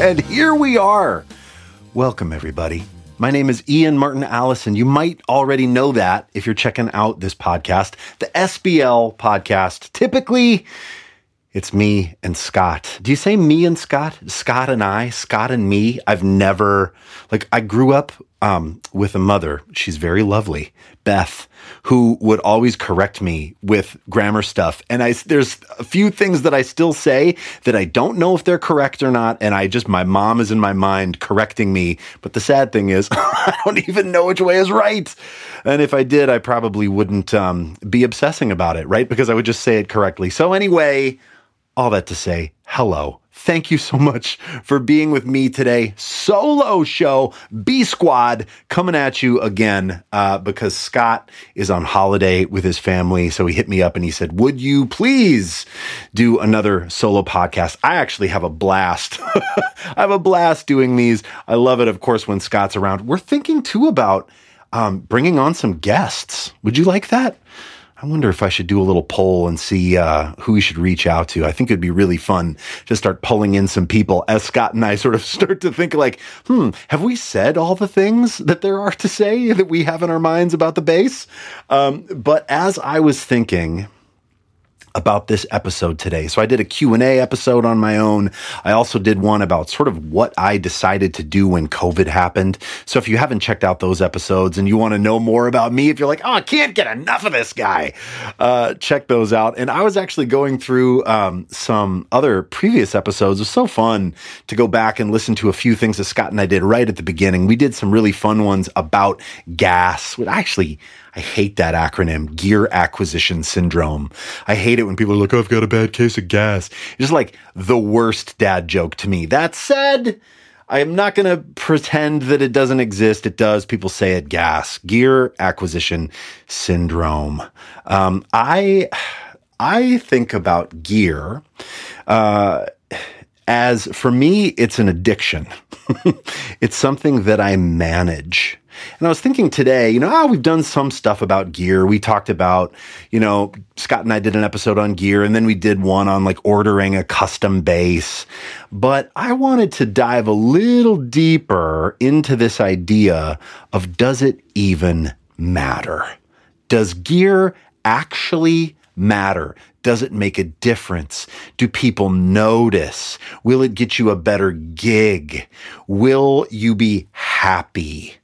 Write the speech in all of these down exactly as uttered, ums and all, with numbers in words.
And here we are. Welcome, everybody. My name is Ian Martin Allison. You might already know that if you're checking out this podcast, the S B L podcast. Typically, it's me and Scott. Do you say me and Scott? Scott and I? Scott and me? I've never, like, I grew up um, with a mother. She's very lovely, Beth, who would always correct me with grammar stuff. And I, there's a few things that I still say that I don't know if they're correct or not. And I just, my mom is in my mind correcting me. But the sad thing is, I don't even know which way is right. And if I did, I probably wouldn't um, be obsessing about it, right? Because I would just say it correctly. So anyway, all that to say, hello. Thank you so much for being with me today. Solo show, B Squad, coming at you again uh, because Scott is on holiday with his family. So he hit me up and he said, would you please do another solo podcast? I actually have a blast. I have a blast doing these. I love it, of course, when Scott's around. We're thinking, too, about um, bringing on some guests. Would you like that? I wonder if I should do a little poll and see uh, who we should reach out to. I think it'd be really fun to start pulling in some people as Scott and I sort of start to think like, hmm, have we said all the things that there are to say that we have in our minds about the bass? Um, but as I was thinking about this episode today. So I did a Q and A episode on my own. I also did one about sort of what I decided to do when COVID happened. So if you haven't checked out those episodes and you want to know more about me, if you're like, oh, I can't get enough of this guy, uh, check those out. And I was actually going through um, some other previous episodes. It was so fun to go back and listen to a few things that Scott and I did right at the beginning. We did some really fun ones about gas. Actually, I hate that acronym, gear acquisition syndrome. I hate it when people are like, oh, I've got a bad case of gas. It's just like the worst dad joke to me. That said, I am not going to pretend that it doesn't exist. It does. People say it, gas, gear acquisition syndrome. Um, I, I think about gear, uh, as for me, it's an addiction. It's something that I manage. And I was thinking today, you know, oh, we've done some stuff about gear. We talked about, you know, Scott and I did an episode on gear, and then we did one on like ordering a custom bass. But I wanted to dive a little deeper into this idea of, does it even matter? Does gear actually matter? Does it make a difference? Do people notice? Will it get you a better gig? Will you be happy?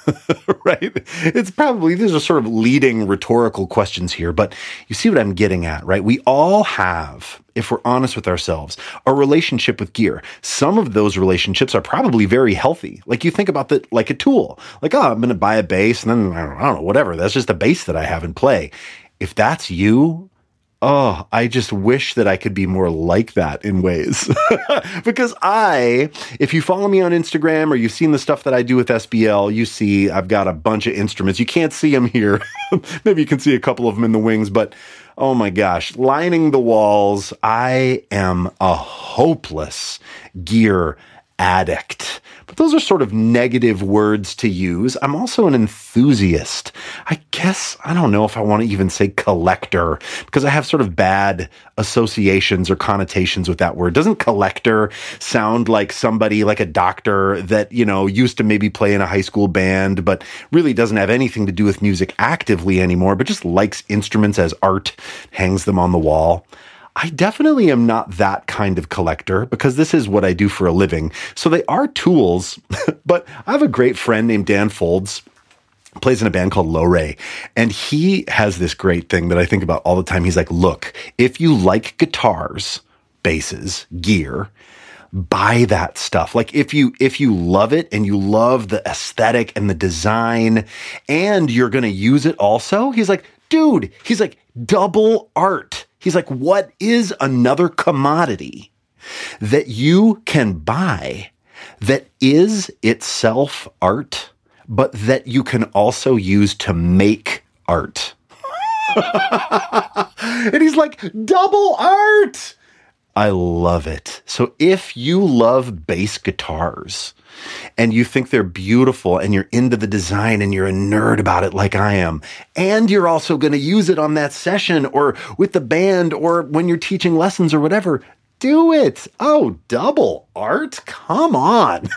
Right? It's probably, these are sort of leading rhetorical questions here, but you see what I'm getting at, right? We all have, if we're honest with ourselves, a relationship with gear. Some of those relationships are probably very healthy. Like you think about that, like a tool, like, oh, I'm going to buy a bass and then I don't, I don't know, whatever. That's just a bass that I have in play. If that's you, oh, I just wish that I could be more like that in ways. Because I, if you follow me on Instagram or you've seen the stuff that I do with S B L, you see I've got a bunch of instruments. You can't see them here. Maybe you can see a couple of them in the wings, but oh my gosh, lining the walls. I am a hopeless gear addict. But those are sort of negative words to use. I'm also an enthusiast. I guess, I don't know if I want to even say collector, because I have sort of bad associations or connotations with that word. Doesn't collector sound like somebody, like a doctor that, you know, used to maybe play in a high school band, but really doesn't have anything to do with music actively anymore, but just likes instruments as art, hangs them on the wall? I definitely am not that kind of collector because this is what I do for a living. So they are tools, but I have a great friend named Dan Folds, plays in a band called Low Ray, and he has this great thing that I think about all the time. He's like, look, if you like guitars, basses, gear, buy that stuff. Like if you, if you love it and you love the aesthetic and the design and you're going to use it also, he's like, dude, he's like, double art. He's like, what is another commodity that you can buy that is itself art, but that you can also use to make art? And he's like, double art. I love it. So if you love bass guitars and you think they're beautiful and you're into the design and you're a nerd about it like I am, and you're also going to use it on that session or with the band or when you're teaching lessons or whatever, do it. Oh, double art? Come on.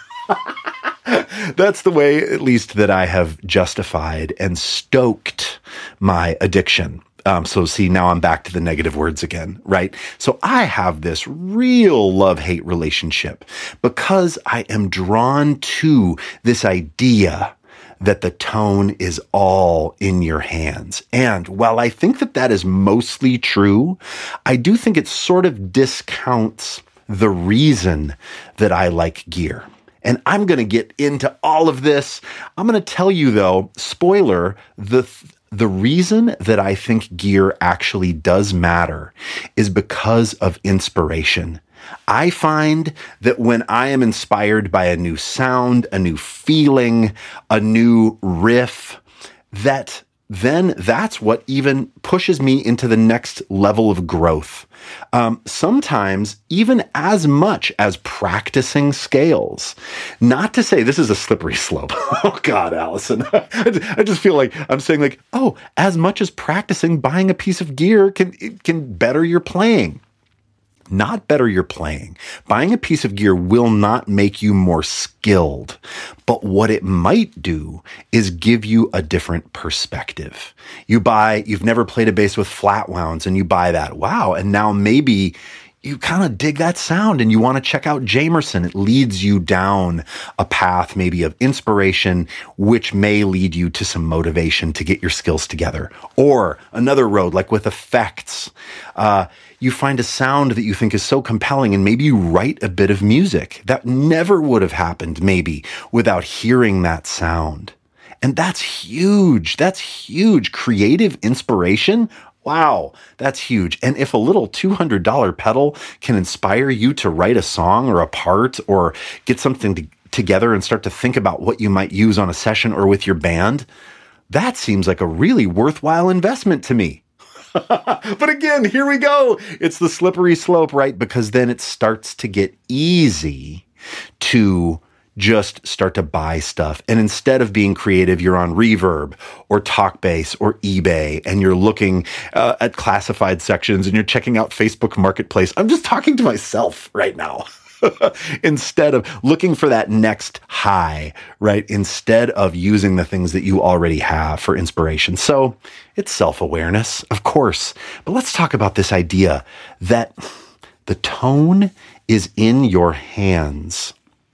That's the way, at least, that I have justified and stoked my addiction. Um, so see, now I'm back to the negative words again, right? So I have this real love-hate relationship because I am drawn to this idea that the tone is all in your hands. And while I think that that is mostly true, I do think it sort of discounts the reason that I like gear. And I'm going to get into all of this. I'm going to tell you, though, spoiler, the the reason that I think gear actually does matter is because of inspiration. I find that when I am inspired by a new sound, a new feeling, a new riff, that then that's what even pushes me into the next level of growth. Um, sometimes even as much as practicing scales. Not to say this is a slippery slope. Oh God, Allison. I just feel like I'm saying like, oh, as much as practicing buying a piece of gear can, it can better your playing. Not better your playing. Buying a piece of gear will not make you more skilled, but what it might do is give you a different perspective. You buy, you've never played a bass with flat wounds and you buy that. Wow. And now maybe you kind of dig that sound and you want to check out Jamerson. It leads you down a path maybe of inspiration, which may lead you to some motivation to get your skills together. Or another road, like with effects, uh, you find a sound that you think is so compelling and maybe you write a bit of music that never would have happened maybe without hearing that sound. And that's huge. That's huge. Creative inspiration. Wow, that's huge. And if a little two hundred dollars pedal can inspire you to write a song or a part or get something to, together and start to think about what you might use on a session or with your band, that seems like a really worthwhile investment to me. But again, here we go. It's the slippery slope, right? Because then it starts to get easy to just start to buy stuff. And instead of being creative, you're on Reverb or Talkbass or eBay, and you're looking uh, at classified sections and you're checking out Facebook Marketplace. I'm just talking to myself right now. Instead of looking for that next high, right? Instead of using the things that you already have for inspiration. So it's self-awareness, of course. But let's talk about this idea that the tone is in your hands.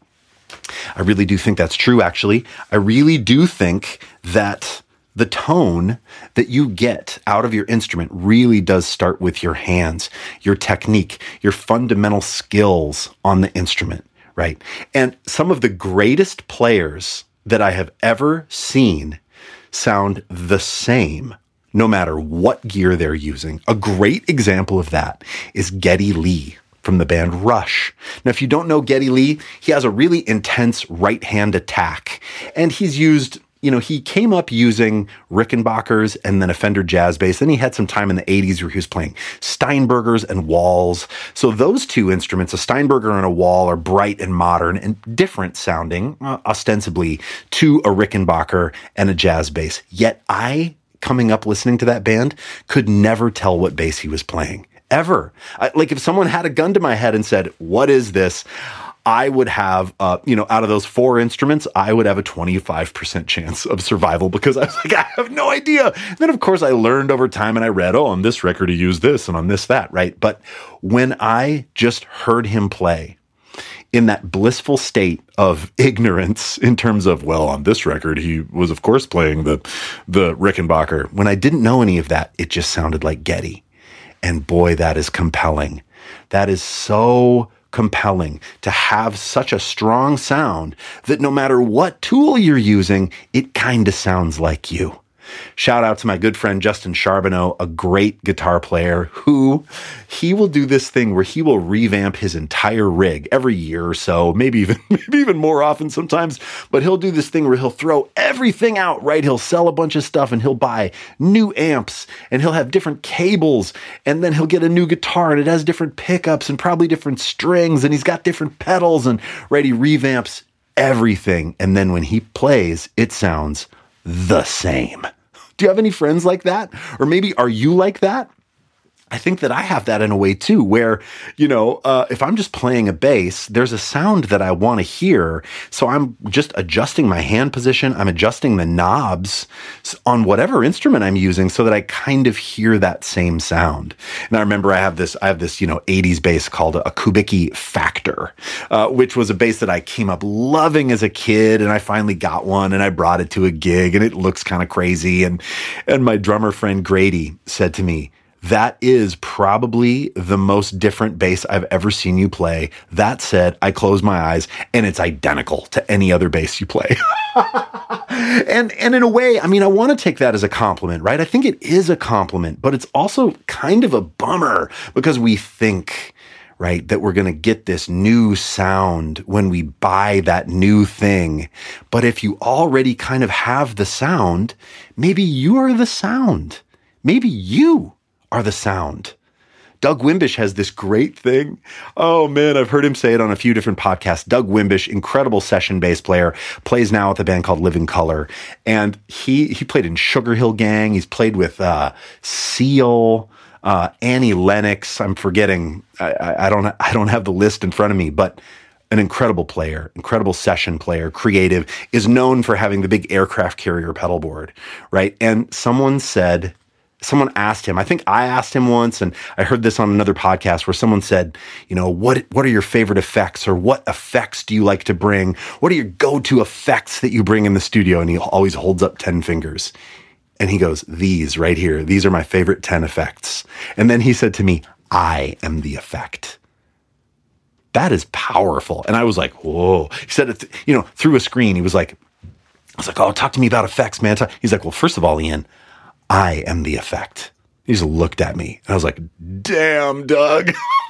I really do think that's true, actually. I really do think that the tone that you get out of your instrument really does start with your hands, your technique, your fundamental skills on the instrument, right? And some of the greatest players that I have ever seen sound the same, no matter what gear they're using. A great example of that is Geddy Lee from the band Rush. Now, if you don't know Geddy Lee, he has a really intense right-hand attack, and he's used, you know, he came up using Rickenbackers and then a Fender Jazz Bass. Then he had some time in the eighties where he was playing Steinbergers and Walls. So those two instruments, a Steinberger and a Wall, are bright and modern and different sounding, uh, ostensibly, to a Rickenbacker and a Jazz Bass. Yet I, coming up listening to that band, could never tell what bass he was playing. Ever. I, like if someone had a gun to my head and said, what is this? I would have, uh, you know, out of those four instruments, I would have a twenty-five percent chance of survival because I was like, I have no idea. And then, of course, I learned over time and I read, oh, on this record, he used this and on this, that, right? But when I just heard him play in that blissful state of ignorance in terms of, well, on this record, he was, of course, playing the, the Rickenbacker. When I didn't know any of that, it just sounded like Geddy. And boy, that is compelling. That is so compelling to have such a strong sound that no matter what tool you're using, it kind of sounds like you. Shout out to my good friend Justin Charbonneau, a great guitar player who he will do this thing where he will revamp his entire rig every year or so, maybe even maybe even more often sometimes, but he'll do this thing where he'll throw everything out, right? He'll sell a bunch of stuff and he'll buy new amps and he'll have different cables, and then he'll get a new guitar and it has different pickups and probably different strings, and he's got different pedals, and right, he revamps everything, and then when he plays, it sounds the same. Do you have any friends like that? Or maybe are you like that? I think that I have that in a way too, where, you know, uh, if I'm just playing a bass, there's a sound that I want to hear. So I'm just adjusting my hand position. I'm adjusting the knobs on whatever instrument I'm using so that I kind of hear that same sound. And I remember I have this, I have this, you know, eighties bass called a, a Kubicki Factor, uh, which was a bass that I came up loving as a kid. And I finally got one and I brought it to a gig and it looks kind of crazy. And, and my drummer friend Grady said to me, "That is probably the most different bass I've ever seen you play." That said, I close my eyes and it's identical to any other bass you play. and and in a way, I mean, I want to take that as a compliment, right? I think it is a compliment, but it's also kind of a bummer because we think, right, that we're going to get this new sound when we buy that new thing. But if you already kind of have the sound, maybe you are the sound. Maybe you are the sound. Doug Wimbish has this great thing. Oh man, I've heard him say it on a few different podcasts. Doug Wimbish, incredible session bass player, plays now with a band called Living Color. And he he played in Sugar Hill Gang. He's played with uh, Seal, uh, Annie Lennox. I'm forgetting. I, I, I don't I don't have the list in front of me, but an incredible player, incredible session player, creative, is known for having the big aircraft carrier pedal board, right? And someone said, Someone asked him, I think I asked him once, and I heard this on another podcast where someone said, you know, what what are your favorite effects, or what effects do you like to bring? What are your go-to effects that you bring in the studio? And he always holds up ten fingers. And he goes, these right here, these are my favorite ten effects. And then he said to me, I am the effect. That is powerful. And I was like, whoa. He said it, you know, through a screen. He was like, I was like, oh, talk to me about effects, man. He's like, well, first of all, Ian, I am the effect. He just looked at me and I was like, damn, Doug,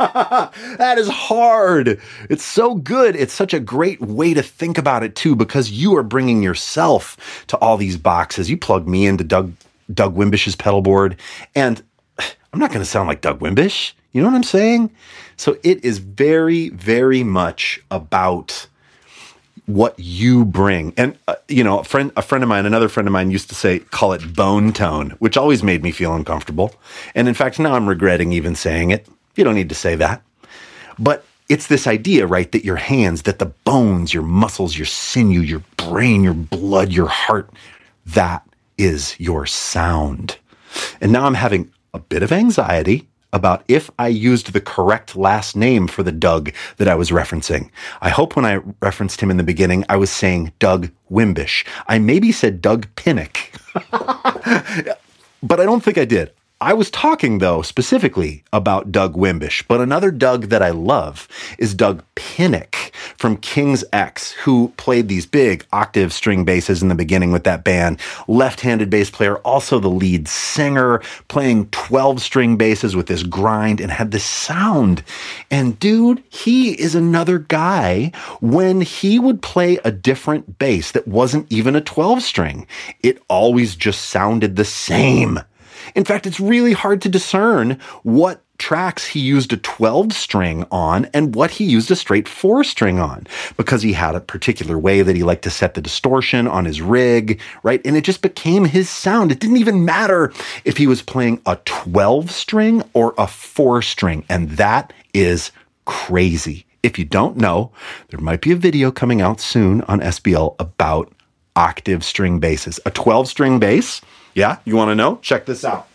that is hard. It's so good. It's such a great way to think about it too, because you are bringing yourself to all these boxes. You plug me into Doug, Doug Wimbish's pedal board, and I'm not going to sound like Doug Wimbish. You know what I'm saying? So it is very, very much about what you bring. And, uh, you know, a friend, a friend of mine, another friend of mine used to say, call it bone tone, which always made me feel uncomfortable. And in fact, now I'm regretting even saying it. You don't need to say that. But it's this idea, right, that your hands, that the bones, your muscles, your sinew, your brain, your blood, your heart, that is your sound. And now I'm having a bit of anxiety about if I used the correct last name for the Doug that I was referencing. I hope when I referenced him in the beginning, I was saying Doug Wimbish. I maybe said Doug Pinnick, but I don't think I did. I was talking, though, specifically about Doug Wimbish, but another Doug that I love is Doug Pinnick from King's X, who played these big octave string basses in the beginning with that band. Left-handed bass player, also the lead singer, playing twelve-string basses with this grind and had this sound. And dude, he is another guy. When he would play a different bass that wasn't even a twelve-string, it always just sounded the same. In fact, it's really hard to discern what tracks he used a twelve string on and what he used a straight four string on, because he had a particular way that he liked to set the distortion on his rig, right? And it just became his sound. It didn't even matter if he was playing a twelve string or a four string. And that is crazy. If you don't know, there might be a video coming out soon on S B L about octave string basses. A twelve string bass. Yeah, you want to know? Check this out.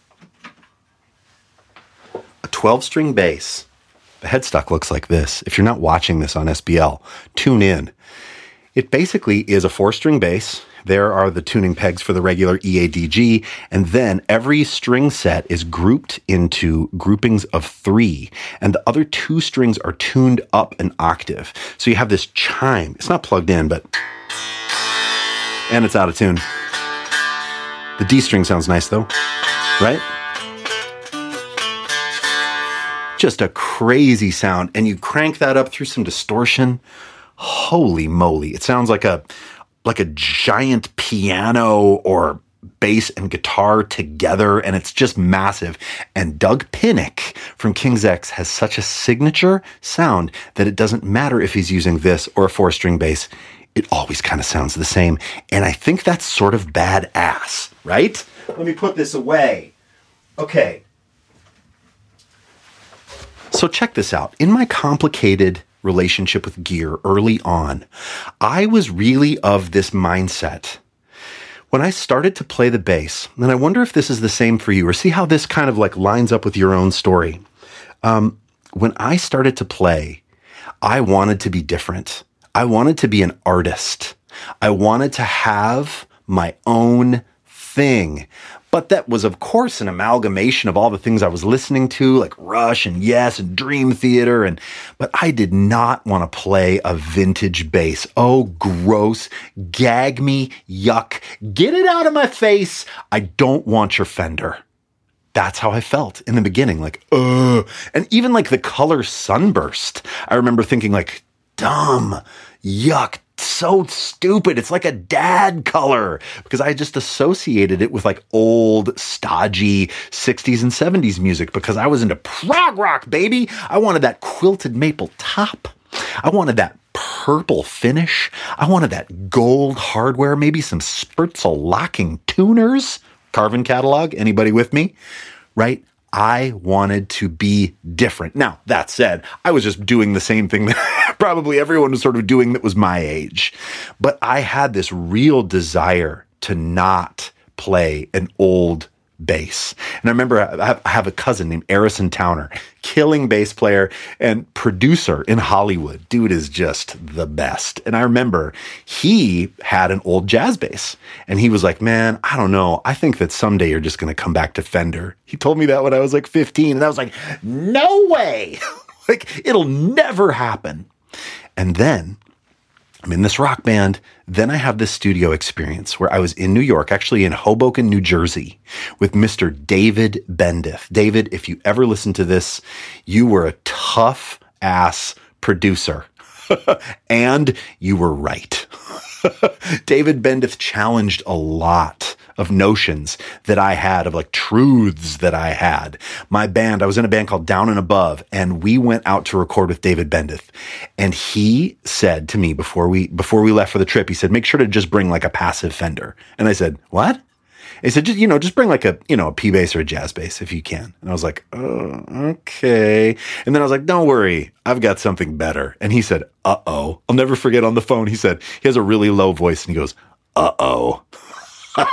A twelve string bass. The headstock looks like this. If you're not watching this on S B L, tune in. It basically is a four string bass. There are the tuning pegs for the regular E A D G, and then every string set is grouped into groupings of three, and the other two strings are tuned up an octave. So you have this chime. It's not plugged in, but... and it's out of tune. The D string sounds nice though, right? Just a crazy sound. And you crank that up through some distortion. Holy moly. It sounds like a like a giant piano or bass and guitar together, and it's just massive. And Doug Pinnick from King's X has such a signature sound that it doesn't matter if he's using this or a four-string bass. It always kind of sounds the same. And I think that's sort of badass, right? Let me put this away. Okay. So check this out. In my complicated relationship with gear early on, I was really of this mindset. When I started to play the bass, and I wonder if this is the same for you, or see how this kind of like lines up with your own story. Um, when I started to play, I wanted to be different. I wanted to be an artist. I wanted to have my own thing. But that was, of course, an amalgamation of all the things I was listening to, like Rush and Yes and Dream Theater. And but I did not want to play a vintage bass. Oh, gross. Gag me. Yuck. Get it out of my face. I don't want your Fender. That's how I felt in the beginning. Like, ugh. And even like the color Sunburst, I remember thinking like, dumb, yuck, so stupid. It's like a dad color, because I just associated it with like old, stodgy sixties and seventies music, because I was into prog rock, baby. I wanted that quilted maple top. I wanted that purple finish. I wanted that gold hardware, maybe some Spertzel locking tuners. Carvin catalog. Anybody with me? Right? I wanted to be different. Now, that said, I was just doing the same thing that probably everyone was sort of doing that was my age. But I had this real desire to not play an old bass. And I remember I have a cousin named Arison Towner, killing bass player and producer in Hollywood. Dude is just the best. And I remember he had an old jazz bass, and he was like, man, I don't know. I think that someday you're just going to come back to Fender. He told me that when I was like fifteen, and I was like, no way. Like, it'll never happen. And then I'm in this rock band. Then I have this studio experience where I was in New York, actually in Hoboken, New Jersey, with Mister David Bendeth. David, if you ever listen to this, you were a tough ass producer. And you were right. David Bendeth challenged a lot of notions that I had, of like truths that I had. My band, I was in a band called Down and Above, and we went out to record with David Bendeth. And he said to me before we, before we left for the trip, he said, make sure to just bring like a passive Fender. And I said, what? He said, just, you know, just bring like a, you know, a P bass or a jazz bass if you can. And I was like, oh, okay. And then I was like, don't worry, I've got something better. And he said, uh-oh. I'll never forget on the phone. He said, he has a really low voice, and he goes, uh-oh. And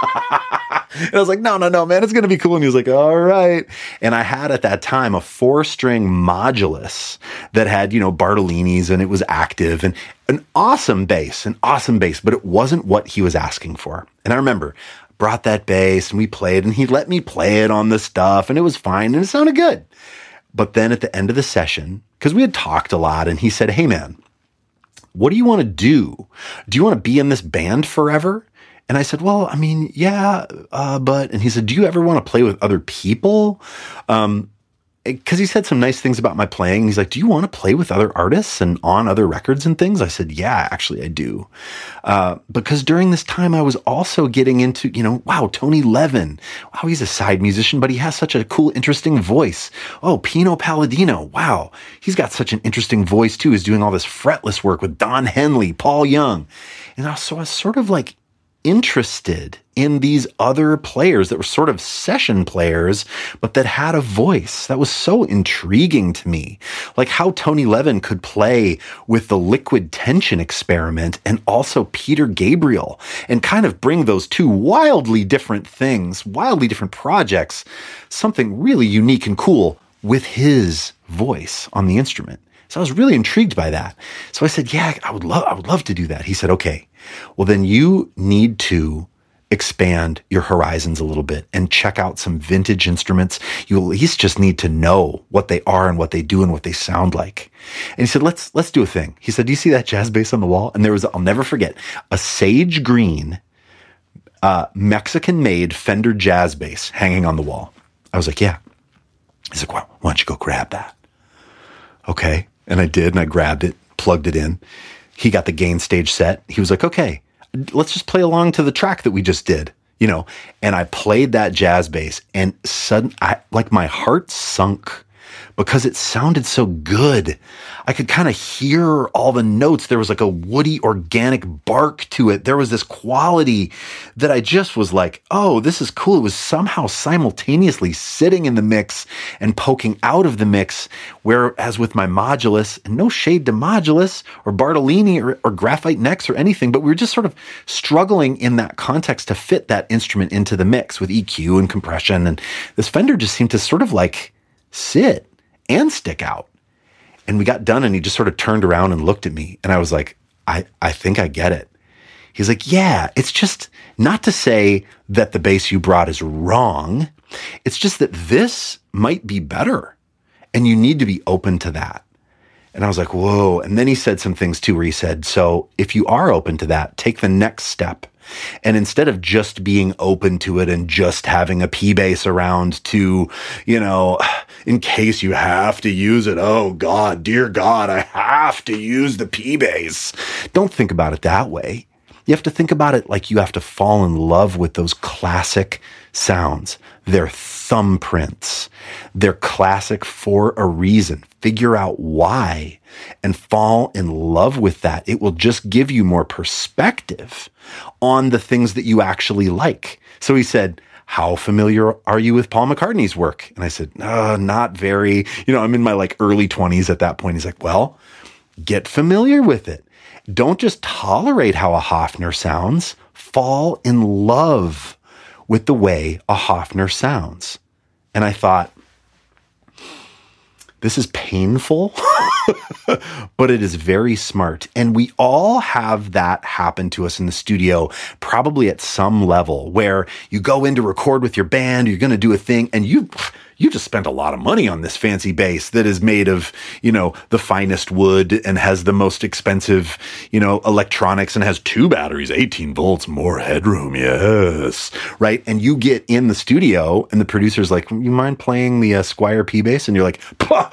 I was like, no, no, no, man, it's going to be cool. And he was like, all right. And I had at that time a four string modulus that had, you know, Bartolini's, and it was active, and an awesome bass, an awesome bass, but it wasn't what he was asking for. And I remember brought that bass and we played, and he let me play it on the stuff, and it was fine and it sounded good. But then at the end of the session, because we had talked a lot, and he said, hey man, what do you want to do? Do you want to be in this band forever? And I said, well, I mean, yeah, uh, but, and he said, do you ever want to play with other people? Um, Because he said some nice things about my playing. He's like, do you want to play with other artists and on other records and things? I said, yeah, actually I do. Uh, because during this time I was also getting into, you know, wow, Tony Levin. Wow, he's a side musician, but he has such a cool, interesting voice. Oh, Pino Palladino. Wow, he's got such an interesting voice too. He's doing all this fretless work with Don Henley, Paul Young. And I, so I was sort of like interested in these other players that were sort of session players, but that had a voice. That was so intriguing to me. Like how Tony Levin could play with the Liquid Tension Experiment and also Peter Gabriel, and kind of bring those two wildly different things, wildly different projects, something really unique and cool with his voice on the instrument. So I was really intrigued by that. So I said, yeah, I would love, I would love to do that. He said, okay, well then you need to expand your horizons a little bit and check out some vintage instruments. You at least just need to know what they are and what they do and what they sound like. And he said, let's, let's do a thing. He said, do you see that jazz bass on the wall? And there was, I'll never forget, a sage green, uh, Mexican made Fender jazz bass hanging on the wall. I was like, yeah. He's like, well, why don't you go grab that? Okay. And I did, and I grabbed it, plugged it in. He got the gain stage set. He was like, okay, let's just play along to the track that we just did, you know? And I played that jazz bass, and sudden, I, like my heart sunk. because it sounded so good. I could kind of hear all the notes. There was like a woody, organic bark to it. There was this quality that I just was like, oh, this is cool. It was somehow simultaneously sitting in the mix and poking out of the mix, whereas with my Modulus, and no shade to Modulus or Bartolini or, or Graphite Necks or anything, but we were just sort of struggling in that context to fit that instrument into the mix with E Q and compression. And this Fender just seemed to sort of like sit and stick out. And we got done and he just sort of turned around and looked at me. And I was like, I, I think I get it. He's like, yeah, it's just not to say that the bass you brought is wrong. It's just that this might be better and you need to be open to that. And I was like, whoa. And then he said some things too, where he said, so if you are open to that, take the next step. And instead of just being open to it and just having a P bass around to, you know, in case you have to use it. Oh God, dear God, I have to use the P bass. Don't think about it that way. You have to think about it like you have to fall in love with those classic sounds. They're thumbprints. They're classic for a reason. Figure out why and fall in love with that. It will just give you more perspective on the things that you actually like. So he said, how familiar are you with Paul McCartney's work? And I said, uh, not very. You know, I'm in my like early twenties at that point. He's like, well, get familiar with it. Don't just tolerate how a Hofner sounds. Fall in love with the way a Hofner sounds. And I thought, this is painful, but it is very smart. And we all have that happen to us in the studio, probably at some level, where you go in to record with your band, you're going to do a thing, and you you just spent a lot of money on this fancy bass that is made of, you know, the finest wood and has the most expensive, you know, electronics and has two batteries, eighteen volts, more headroom. Yes. Right. And you get in the studio and the producer's like, you mind playing the uh, Squier P bass? And you're like,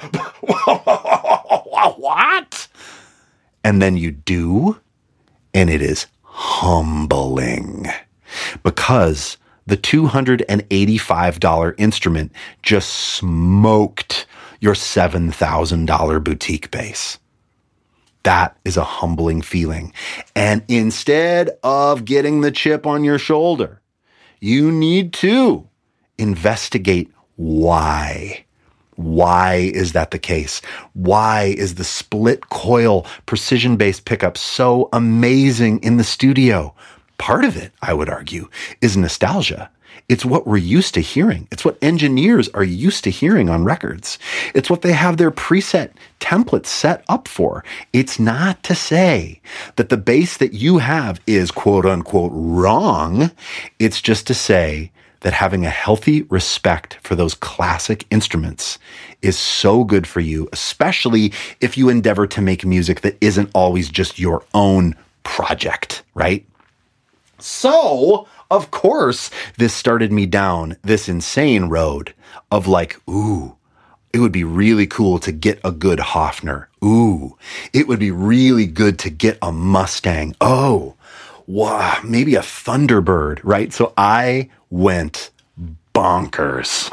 what? And then you do, and it is humbling because the two hundred eighty-five dollars instrument just smoked your seven thousand dollars boutique bass. That is a humbling feeling. And instead of getting the chip on your shoulder, you need to investigate why. Why is that the case? Why is the split coil precision bass pickup so amazing in the studio? Part of it, I would argue, is nostalgia. It's what we're used to hearing. It's what engineers are used to hearing on records. It's what they have their preset templates set up for. It's not to say that the bass that you have is quote unquote wrong. It's just to say that having a healthy respect for those classic instruments is so good for you, especially if you endeavor to make music that isn't always just your own project, right? So, of course, this started me down this insane road of like, ooh, it would be really cool to get a good Hofner. Ooh, it would be really good to get a Mustang. Oh, wow, maybe a Thunderbird, right? So I went bonkers.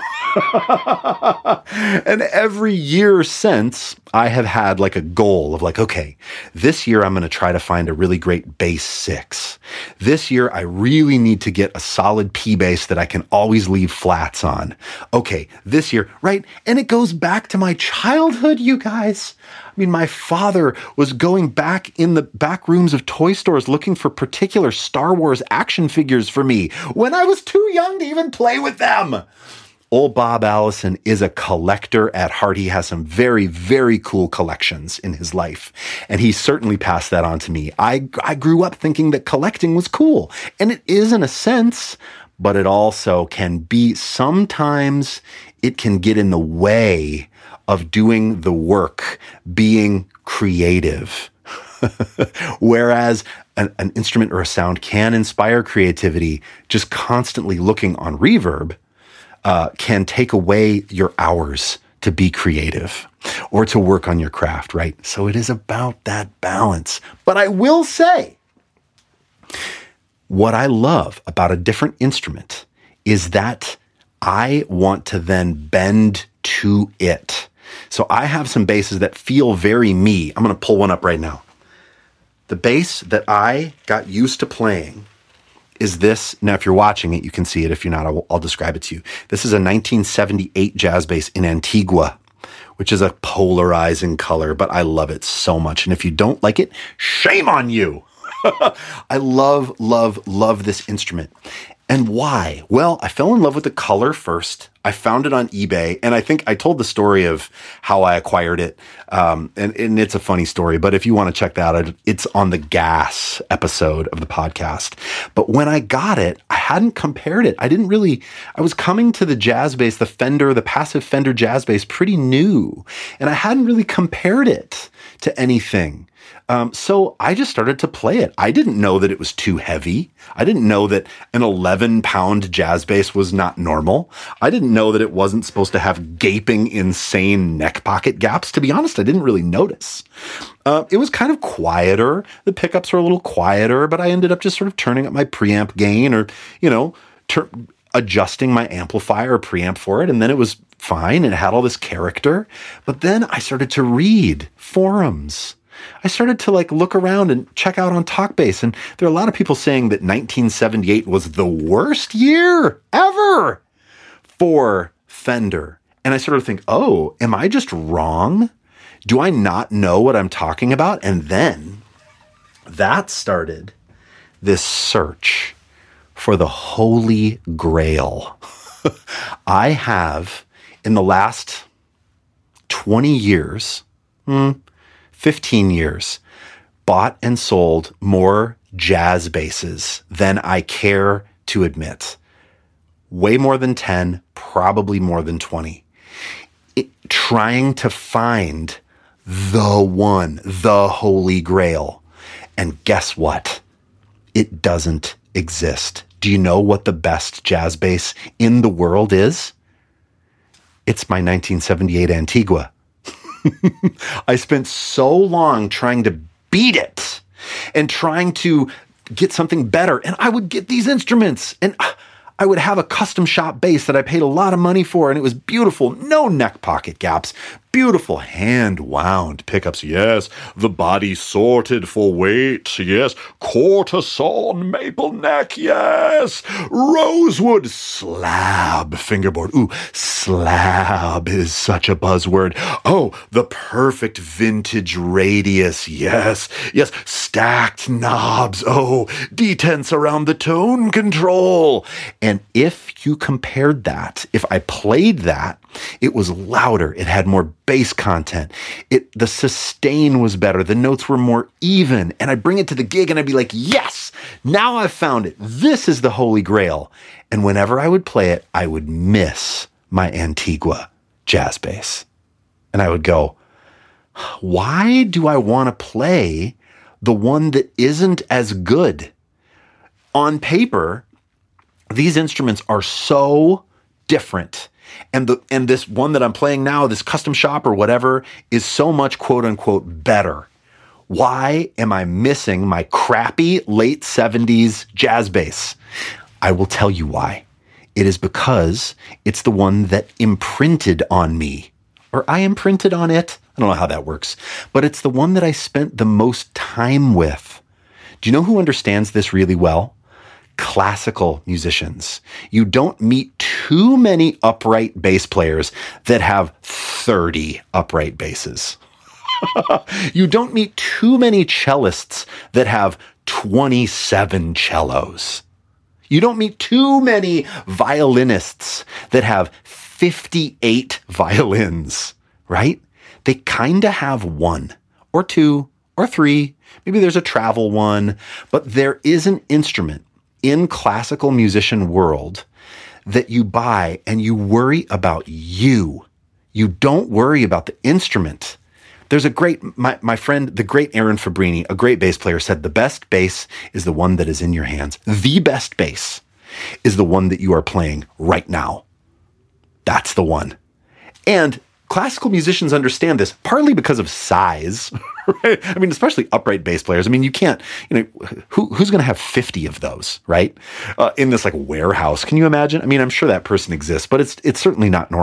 And every year since, I have had like a goal of like, okay, this year I'm going to try to find a really great bass six. This year I really need to get a solid P bass that I can always leave flats on. Okay, this year, right? And it goes back to my childhood, you guys. I mean, my father was going back in the back rooms of toy stores looking for particular Star Wars action figures for me when I was too young to even play with them. Old Bob Allison is a collector at heart. He has some very, very cool collections in his life. And he certainly passed that on to me. I, I grew up thinking that collecting was cool. And it is in a sense, but it also can be, sometimes it can get in the way of doing the work, being creative. Whereas an, an instrument or a sound can inspire creativity, just constantly looking on reverb Uh, can take away your hours to be creative or to work on your craft, right? So it is about that balance. But I will say, what I love about a different instrument is that I want to then bend to it. So I have some basses that feel very me. I'm going to pull one up right now. The bass that I got used to playing is this. Now, if you're watching it, you can see it. If you're not, I'll, I'll describe it to you. This is a nineteen seventy-eight jazz bass in Antigua, which is a polarizing color, but I love it so much. And if you don't like it, shame on you. I love, love, love this instrument. And why? Well, I fell in love with the color first. I found it on eBay, and I think I told the story of how I acquired it. Um, and, and it's a funny story, but if you want to check that out, it's on the Gas episode of the podcast. But when I got it, I hadn't compared it. I didn't really, I was coming to the jazz bass, the Fender, the passive Fender jazz bass pretty new, and I hadn't really compared it to anything. Um, so I just started to play it. I didn't know that it was too heavy. I didn't know that an eleven pound jazz bass was not normal. I didn't know that it wasn't supposed to have gaping, insane neck pocket gaps. To be honest, I didn't really notice. Uh, it was kind of quieter. The pickups were a little quieter, but I ended up just sort of turning up my preamp gain or, you know, tur- adjusting my amplifier or preamp for it. And then it was fine. And it had all this character. But then I started to read forums. I started to like look around and check out on TalkBass, and there are a lot of people saying that nineteen seventy-eight was the worst year ever for Fender. And I sort of think, oh, am I just wrong? Do I not know what I'm talking about? And then that started this search for the Holy Grail. I have, in the last twenty years, hmm, fifteen years, bought and sold more jazz basses than I care to admit. Way more than ten, probably more than twenty. It, trying to find the one, the Holy Grail. And guess what? It doesn't exist. Do you know what the best jazz bass in the world is? It's my nineteen seventy-eight Antigua. I spent so long trying to beat it and trying to get something better. And I would get these instruments and I would have a custom shop bass that I paid a lot of money for. And it was beautiful. No neck pocket gaps. Beautiful hand wound pickups. Yes. The body sorted for weight. Yes. Quarter sawn maple neck. Yes. Rosewood slab fingerboard. Ooh, slab is such a buzzword. Oh, the perfect vintage radius. Yes. Yes. Stacked knobs. Oh, detents around the tone control. And if you compared that, if I played that, it was louder. It had more bass content. It, the sustain was better. The notes were more even. And I'd bring it to the gig and I'd be like, yes, now I've found it. This is the Holy Grail. And whenever I would play it, I would miss my Antigua jazz bass. And I would go, why do I want to play the one that isn't as good? On paper, these instruments are so different. And the and this one that I'm playing now, this custom shop or whatever, is so much quote unquote better. Why am I missing my crappy late seventies jazz bass? I will tell you why. It is because it's the one that imprinted on me, or I imprinted on it. I don't know how that works, but it's the one that I spent the most time with. Do you know who understands this really well? Classical musicians. You don't meet too many upright bass players that have thirty upright basses. You don't meet too many cellists that have twenty-seven cellos. You don't meet too many violinists that have fifty-eight violins, right? They kind of have one or two or three. Maybe there's a travel one, but there is an instrument in classical musician world that you buy and you worry about you. You don't worry about the instrument. There's a great, my, my friend, the great Aaron Fabrini, a great bass player, said the best bass is the one that is in your hands. The best bass is the one that you are playing right now. That's the one. And classical musicians understand this partly because of size, right? I mean, especially upright bass players. I mean, you can't, you know, who, who's going to have fifty of those, right? Uh, in this like warehouse. Can you imagine? I mean, I'm sure that person exists, but it's, it's certainly not normal.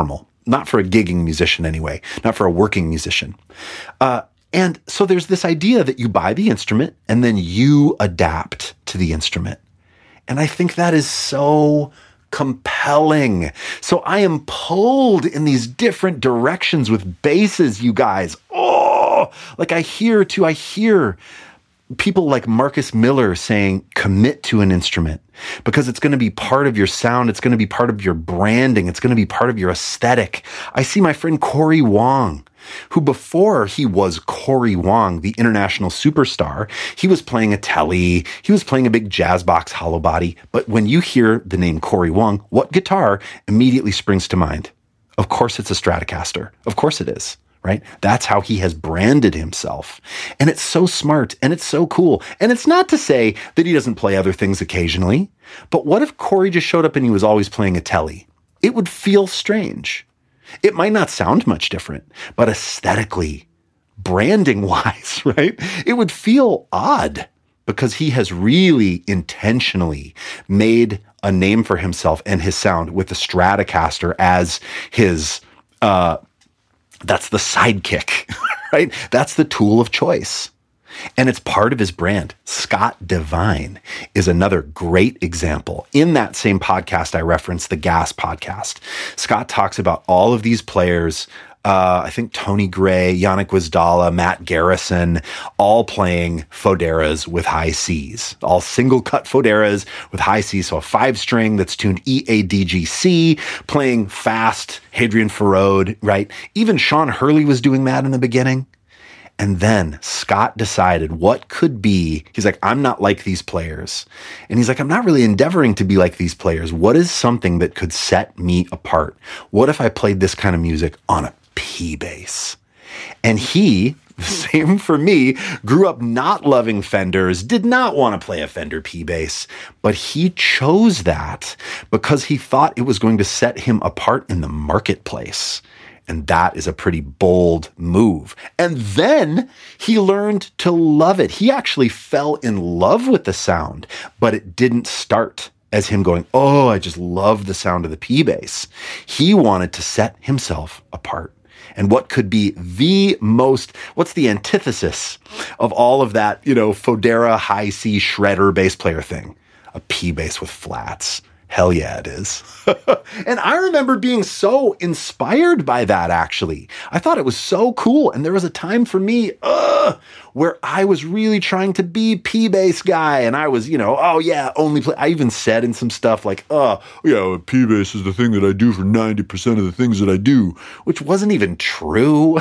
not for a gigging musician anyway, not for a working musician. Uh, and so there's this idea that you buy the instrument and then you adapt to the instrument. And I think that is so compelling. So I am pulled in these different directions with basses, you guys. Oh, like I hear too, I hear people like Marcus Miller saying, commit to an instrument because it's going to be part of your sound. It's going to be part of your branding. It's going to be part of your aesthetic. I see my friend Corey Wong, who before he was Corey Wong, the international superstar, he was playing a Tele, he was playing a big jazz box hollow body. But when you hear the name Corey Wong, what guitar immediately springs to mind? Of course it's a Stratocaster. Of course it is. Right? That's how he has branded himself. And it's so smart and it's so cool. And it's not to say that he doesn't play other things occasionally, but what if Corey just showed up and he was always playing a Tele? It would feel strange. It might not sound much different, but aesthetically, branding wise, right? It would feel odd because he has really intentionally made a name for himself and his sound with the Stratocaster as his, uh, that's the sidekick, right? That's the tool of choice. And it's part of his brand. Scott Devine is another great example. In that same podcast, I referenced the Gas podcast. Scott talks about all of these players, uh, I think Tony Gray, Yannick Wisdala, Matt Garrison, all playing Foderas with high Cs, all single cut Foderas with high Cs. So a five string that's tuned E A D G C, playing fast Hadrien Farode, right? Even Sean Hurley was doing that in the beginning. And then Scott decided what could be, he's like, I'm not like these players. And he's like, I'm not really endeavoring to be like these players. What is something that could set me apart? What if I played this kind of music on a P bass? And he, same for me, grew up not loving Fenders, did not want to play a Fender P bass, but he chose that because he thought it was going to set him apart in the marketplace. And that is a pretty bold move. And then he learned to love it. He actually fell in love with the sound, but it didn't start as him going, oh, I just love the sound of the P bass. He wanted to set himself apart. And what could be the most, what's the antithesis of all of that, you know, Fodera high C shredder bass player thing? A P bass with flats. Hell yeah, it is. And I remember being so inspired by that, actually. I thought it was so cool. And there was a time for me uh, where I was really trying to be P-bass guy. And I was, you know, oh yeah, only play. I even said in some stuff like, oh, yeah, P-bass is the thing that I do for ninety percent of the things that I do, which wasn't even true.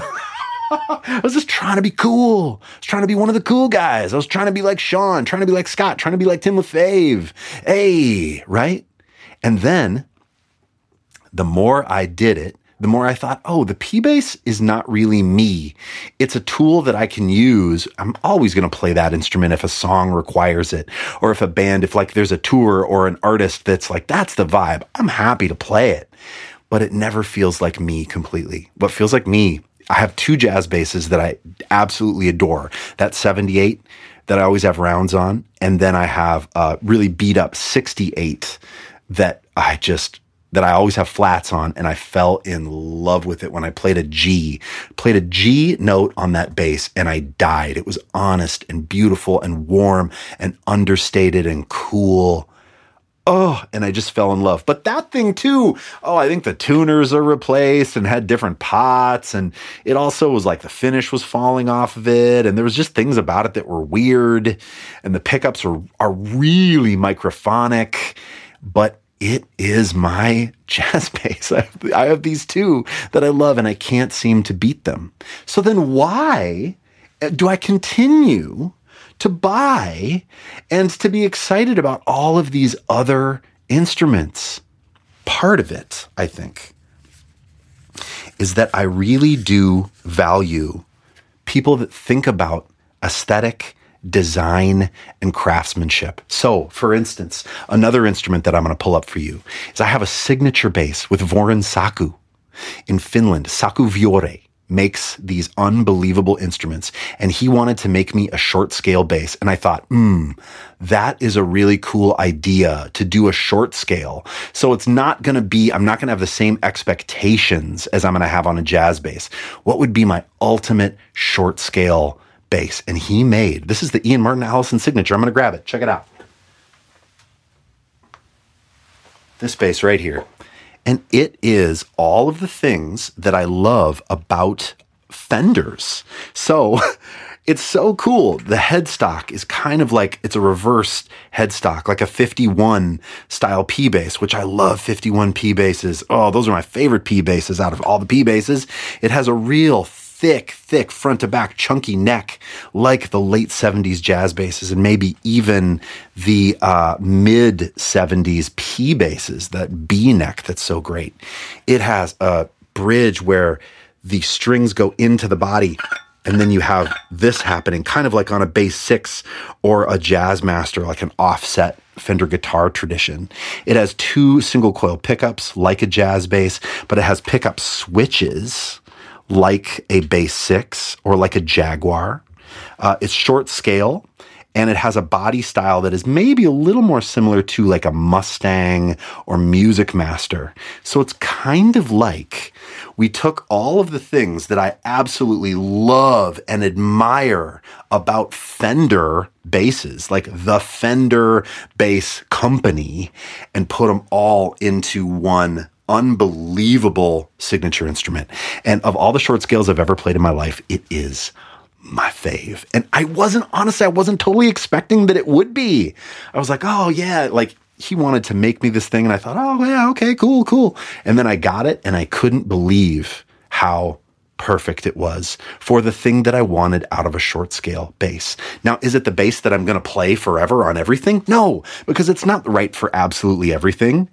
I was just trying to be cool. I was trying to be one of the cool guys. I was trying to be like Sean, trying to be like Scott, trying to be like Tim LaFave. Hey, right? And then the more I did it, the more I thought, oh, the P-bass is not really me. It's a tool that I can use. I'm always going to play that instrument if a song requires it, or if a band, if like there's a tour or an artist that's like, that's the vibe, I'm happy to play it. But it never feels like me completely. What feels like me, I have two jazz basses that I absolutely adore. That seventy-eight that I always have rounds on, and then I have a really beat up sixty-eight that I just, that I always have flats on, and I fell in love with it when I played a G, played a G note on that bass, and I died. It was honest and beautiful and warm and understated and cool. Oh, and I just fell in love. But that thing too, oh, I think the tuners are replaced and had different pots, and it also was like the finish was falling off of it, and there was just things about it that were weird, and the pickups are, are really microphonic, but it is my jazz bass. I have, I have these two that I love, and I can't seem to beat them. So then why do I continue to buy and to be excited about all of these other instruments? Part of it, I think, is that I really do value people that think about aesthetic, design, and craftsmanship. So, for instance, another instrument that I'm going to pull up for you is I have a signature bass with Voron Saku in Finland, Saku Vuori, makes these unbelievable instruments, and he wanted to make me a short scale bass. And I thought, hmm, that is a really cool idea to do a short scale. So it's not going to be, I'm not going to have the same expectations as I'm going to have on a jazz bass. What would be my ultimate short scale bass? And he made, this is the Ian Martin Allison signature. I'm going to grab it. Check it out. This bass right here. And it is all of the things that I love about Fenders. So it's so cool. The headstock is kind of like, it's a reversed headstock, like a fifty-one style P bass, which I love fifty-one P basses. Oh, those are my favorite P basses out of all the P basses. It has a real thick, thick front to back chunky neck, like the late seventies jazz basses and maybe even the uh, mid seventies P basses, that B neck that's so great. It has a bridge where the strings go into the body, and then you have this happening kind of like on a bass six or a Jazzmaster, like an offset Fender guitar tradition. It has two single coil pickups like a jazz bass, but it has pickup switches like a bass six or like a Jaguar. Uh, it's short scale, and it has a body style that is maybe a little more similar to like a Mustang or Music Master. So it's kind of like we took all of the things that I absolutely love and admire about Fender basses, like the Fender Bass Company, and put them all into one unbelievable signature instrument. And of all the short scales I've ever played in my life, it is my fave. And I wasn't, honestly, I wasn't totally expecting that it would be. I was like, oh yeah, like he wanted to make me this thing. And I thought, oh yeah, okay, cool, cool. And then I got it, and I couldn't believe how perfect it was for the thing that I wanted out of a short scale bass. Now, is it the bass that I'm going to play forever on everything? No, because it's not right for absolutely everything,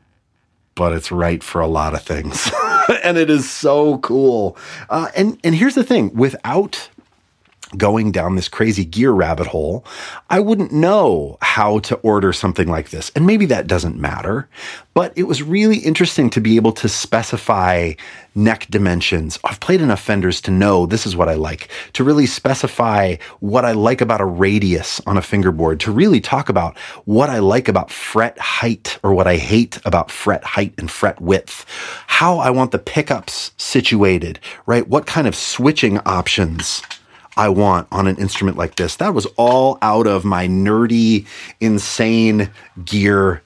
but it's right for a lot of things. And it is so cool. Uh, and, and here's the thing, without going down this crazy gear rabbit hole, I wouldn't know how to order something like this. And maybe that doesn't matter, but it was really interesting to be able to specify neck dimensions. I've played enough Fenders to know this is what I like, to really specify what I like about a radius on a fingerboard, to really talk about what I like about fret height or what I hate about fret height and fret width, how I want the pickups situated, right? What kind of switching options I want on an instrument like this. That was all out of my nerdy, insane gear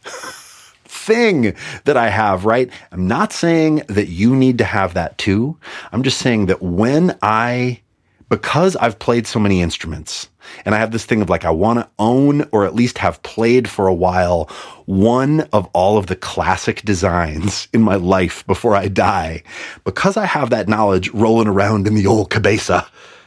thing that I have, right? I'm not saying that you need to have that too. I'm just saying that when I, because I've played so many instruments, and I have this thing of like, I want to own or at least have played for a while one of all of the classic designs in my life before I die. Because I have that knowledge rolling around in the old cabeza,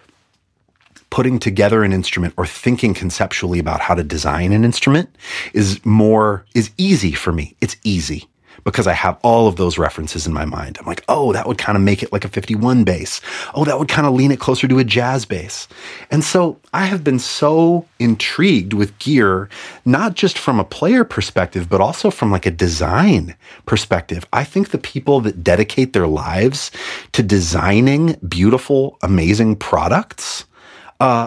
putting together an instrument or thinking conceptually about how to design an instrument is more, is easy for me. It's easy because I have all of those references in my mind. I'm like, oh, that would kind of make it like a fifty-one bass. Oh, that would kind of lean it closer to a jazz bass. And so I have been so intrigued with gear, not just from a player perspective, but also from like a design perspective. I think the people that dedicate their lives to designing beautiful, amazing products, Uh,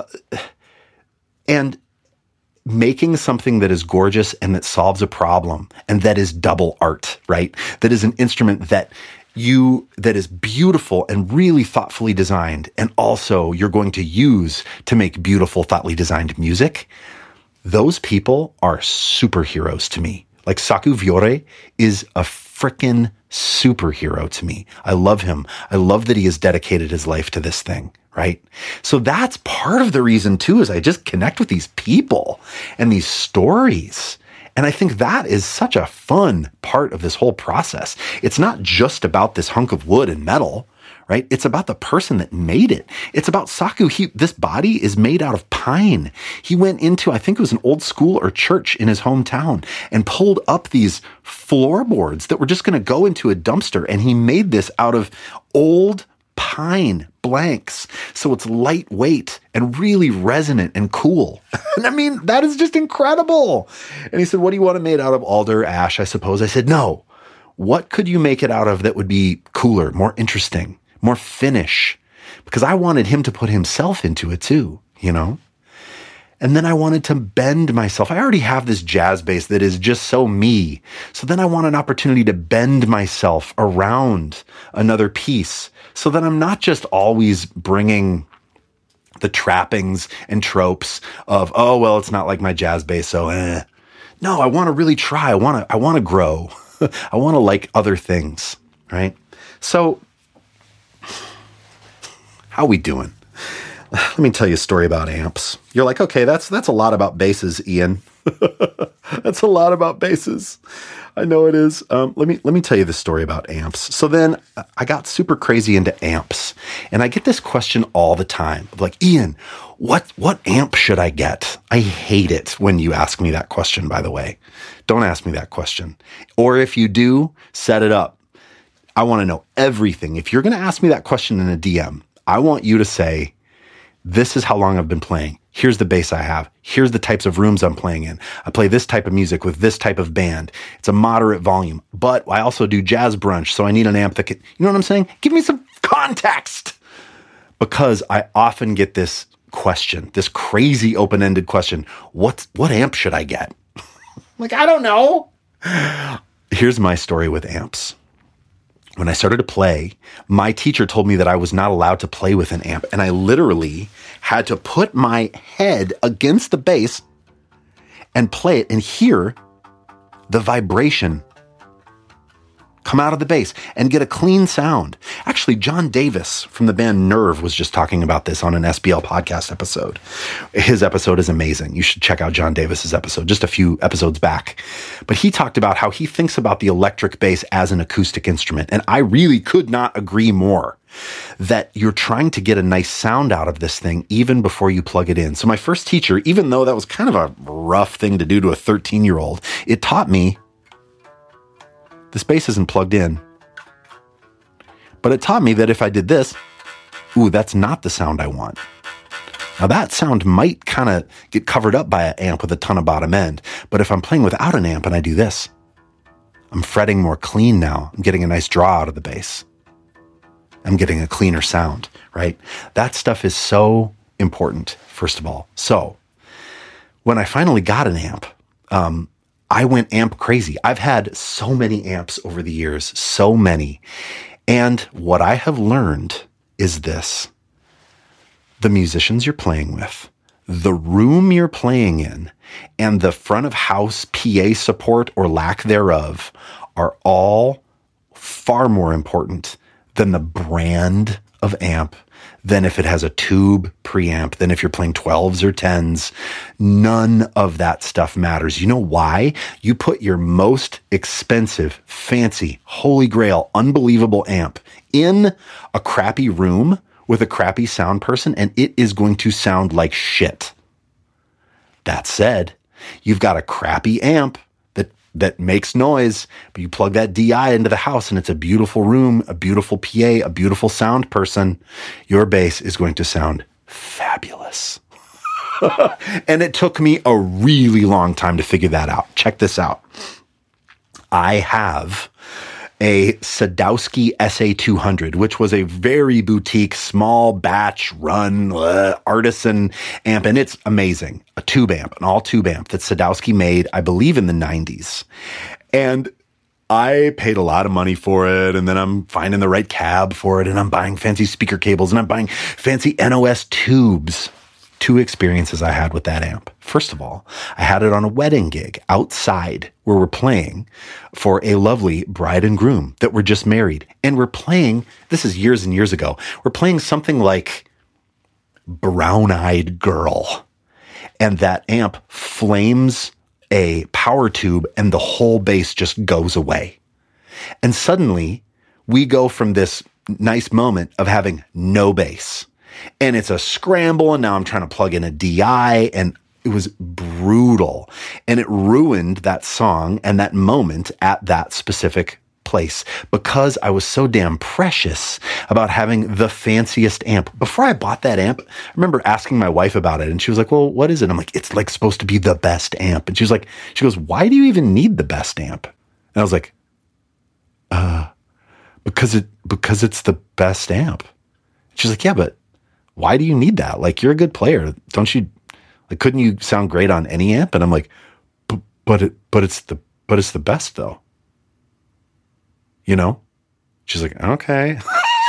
and making something that is gorgeous and that solves a problem and that is double art, right? That is an instrument that you, that is beautiful and really thoughtfully designed, and also you're going to use to make beautiful, thoughtfully designed music. Those people are superheroes to me. Like Saku Viore is a frickin' superhero to me. I love him. I love that he has dedicated his life to this thing, right? So that's part of the reason too, is I just connect with these people and these stories. And I think that is such a fun part of this whole process. It's not just about this hunk of wood and metal, right? It's about the person that made it. It's about Saku. He, this body is made out of pine. He went into, I think it was an old school or church in his hometown, and pulled up these floorboards that were just going to go into a dumpster. And he made this out of old pine blanks. So it's lightweight and really resonant and cool. And I mean, that is just incredible. And he said, what do you want it made out of? Alder, ash, I suppose. I said, no. What could you make it out of that would be cooler, more interesting, more finish? because I wanted him to put himself into it too, you know? And then I wanted to bend myself. I already have this jazz bass that is just so me. So then I want an opportunity to bend myself around another piece so that I'm not just always bringing the trappings and tropes of, oh, well, it's not like my jazz bass, so eh. No, I want to really try. I want to, I want to grow. I want to like other things, right? So how we doing? Let me tell you a story about amps. You're like, okay, that's that's a lot about basses, Ian. That's a lot about basses. I know it is. Um, let me let me tell you the story about amps. So then I got super crazy into amps, and I get this question all the time, like, Ian, what what amp should I get? I hate it when you ask me that question. By the way, don't ask me that question, or if you do, set it up. I want to know everything. If you're going to ask me that question in a D M, I want you to say, this is how long I've been playing. Here's the bass I have. Here's the types of rooms I'm playing in. I play this type of music with this type of band. It's a moderate volume, but I also do jazz brunch, so I need an amp that can, you know what I'm saying? Give me some context. Because I often get this question, this crazy open-ended question. What, what amp should I get? Like, I don't know. Here's my story with amps. When I started to play, my teacher told me that I was not allowed to play with an amp, and I literally had to put my head against the bass and play it and hear the vibration come out of the bass and get a clean sound. Actually, John Davis from the band Nerve was just talking about this on an S B L podcast episode. His episode is amazing. You should check out John Davis's episode just a few episodes back. But he talked about how he thinks about the electric bass as an acoustic instrument. And I really could not agree more that you're trying to get a nice sound out of this thing even before you plug it in. So my first teacher, even though that was kind of a rough thing to do to a thirteen-year-old, it taught me this bass isn't plugged in. But it taught me that if I did this, ooh, that's not the sound I want. Now that sound might kind of get covered up by an amp with a ton of bottom end. But if I'm playing without an amp and I do this, I'm fretting more clean now. I'm getting a nice draw out of the bass. I'm getting a cleaner sound, right? That stuff is so important, first of all. So when I finally got an amp, um, I went amp crazy. I've had so many amps over the years, so many. And what I have learned is this: the musicians you're playing with, the room you're playing in, and the front of house P A support or lack thereof are all far more important than the brand of amp, than if it has a tube preamp, than if you're playing twelves or tens. None of that stuff matters. You know why? You put your most expensive, fancy, holy grail, unbelievable amp in a crappy room with a crappy sound person, and it is going to sound like shit. That said, you've got a crappy amp that that makes noise, but you plug that D I into the house and it's a beautiful room, a beautiful P A, a beautiful sound person. Your bass is going to sound fabulous. And it took me a really long time to figure that out. Check this out. I have a Sadowski S A two hundred, which was a very boutique, small batch run uh, artisan amp, and it's amazing. A tube amp, an all tube amp that Sadowski made, I believe, in the nineties. And I paid a lot of money for it, and then I'm finding the right cab for it, and I'm buying fancy speaker cables, and I'm buying fancy N O S tubes. Two experiences I had with that amp. First of all, I had it on a wedding gig outside where we're playing for a lovely bride and groom that were just married. And we're playing, this is years and years ago, we're playing something like Brown Eyed Girl. And that amp flames a power tube and the whole bass just goes away. And suddenly we go from this nice moment of having no bass, and it's a scramble, and now I'm trying to plug in a D I, and it was brutal. And it ruined that song and that moment at that specific place because I was so damn precious about having the fanciest amp. Before I bought that amp, I remember asking my wife about it, and she was like, well, what is it? I'm like, it's like supposed to be the best amp. And she was like, she goes, why do you even need the best amp? And I was like, uh, because it, because it's the best amp. She's like, yeah, but why do you need that? Like, you're a good player. Don't you, like, couldn't you sound great on any amp? And I'm like, but it, but it's the, but it's the best though. You know? She's like, okay.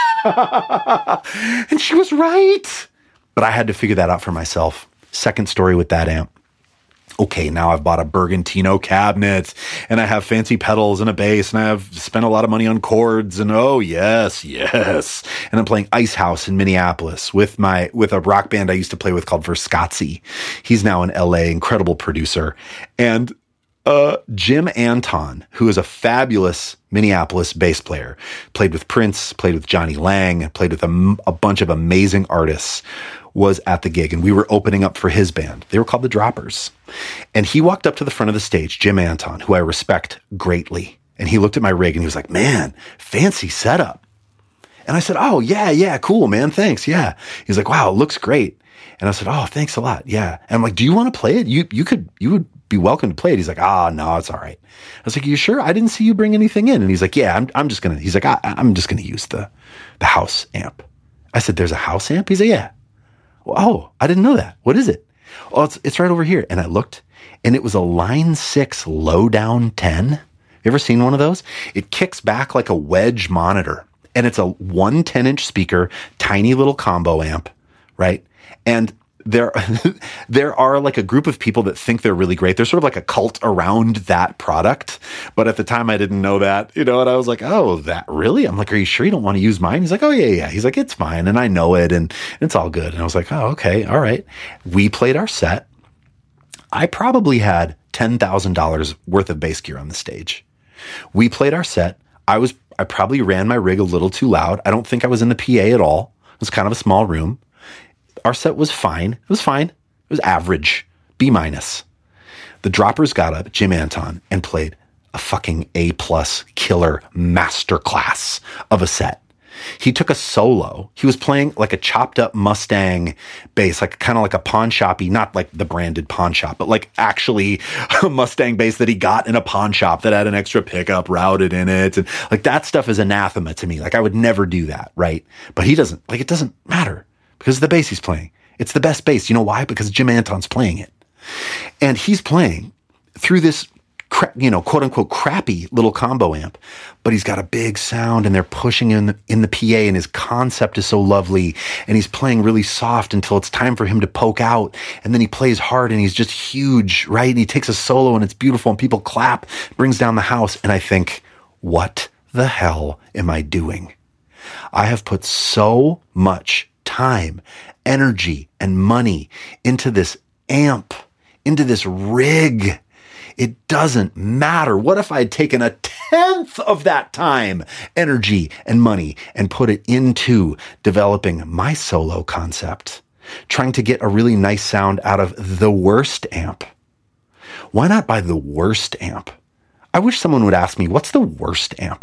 And she was right. But I had to figure that out for myself. Second story with that amp. Okay, now I've bought a Bergantino cabinet and I have fancy pedals and a bass and I have spent a lot of money on chords and oh yes, yes. And I'm playing Ice House in Minneapolis with my, with a rock band I used to play with called Verscazzi. He's now in L A, incredible producer. And uh, Jim Anton, who is a fabulous Minneapolis bass player, played with Prince, played with Johnny Lang, played with a, a bunch of amazing artists, was at the gig, and we were opening up for his band. They were called the Droppers. And he walked up to the front of the stage, Jim Anton, who I respect greatly. And he looked at my rig and he was like, man, fancy setup. And I said, oh, yeah, yeah, cool, man, thanks, yeah. He's like, wow, it looks great. And I said, oh, thanks a lot, yeah. And I'm like, do you want to play it? You you could, you would be welcome to play it. He's like, ah, oh, no, it's all right. I was like, are you sure? I didn't see you bring anything in. And he's like, yeah, I'm I'm just gonna, he's like, I, I'm just gonna use the, the house amp. I said, there's a house amp? He's like, yeah. Oh, I didn't know that. What is it? Oh, it's it's right over here. And I looked, and it was a Line six low down ten. You ever seen one of those? It kicks back like a wedge monitor, and it's a one ten-inch speaker, tiny little combo amp, right? And there, there are like a group of people that think they're really great. There's sort of like a cult around that product. But at the time I didn't know that, you know, and I was like, oh, that really? I'm like, are you sure you don't want to use mine? He's like, oh yeah, yeah. He's like, it's fine. And I know it and it's all good. And I was like, oh, okay. All right. We played our set. I probably had ten thousand dollars worth of bass gear on the stage. We played our set. I was, I probably ran my rig a little too loud. I don't think I was in the P A at all. It was kind of a small room. Our set was fine. It was fine. It was average. B minus. The Droppers got up, Jim Anton, and played a fucking A plus killer masterclass of a set. He took a solo. He was playing like a chopped up Mustang bass, like kind of like a pawn shoppy, not like the branded pawn shop, but like actually a Mustang bass that he got in a pawn shop that had an extra pickup routed in it. And like that stuff is anathema to me. Like I would never do that. Right. But he doesn't, like it doesn't matter. Because of the bass he's playing. It's the best bass. You know why? Because Jim Anton's playing it. And he's playing through this, cra- you know, quote unquote, crappy little combo amp. But he's got a big sound and they're pushing in the, in the P A and his concept is so lovely. And he's playing really soft until it's time for him to poke out. And then he plays hard and he's just huge, right? And he takes a solo and it's beautiful and people clap, brings down the house. And I think, what the hell am I doing? I have put so much time, energy, and money into this amp, into this rig. It doesn't matter. What if I had taken a tenth of that time, energy, and money and put it into developing my solo concept, trying to get a really nice sound out of the worst amp? Why not buy the worst amp? I wish someone would ask me, what's the worst amp?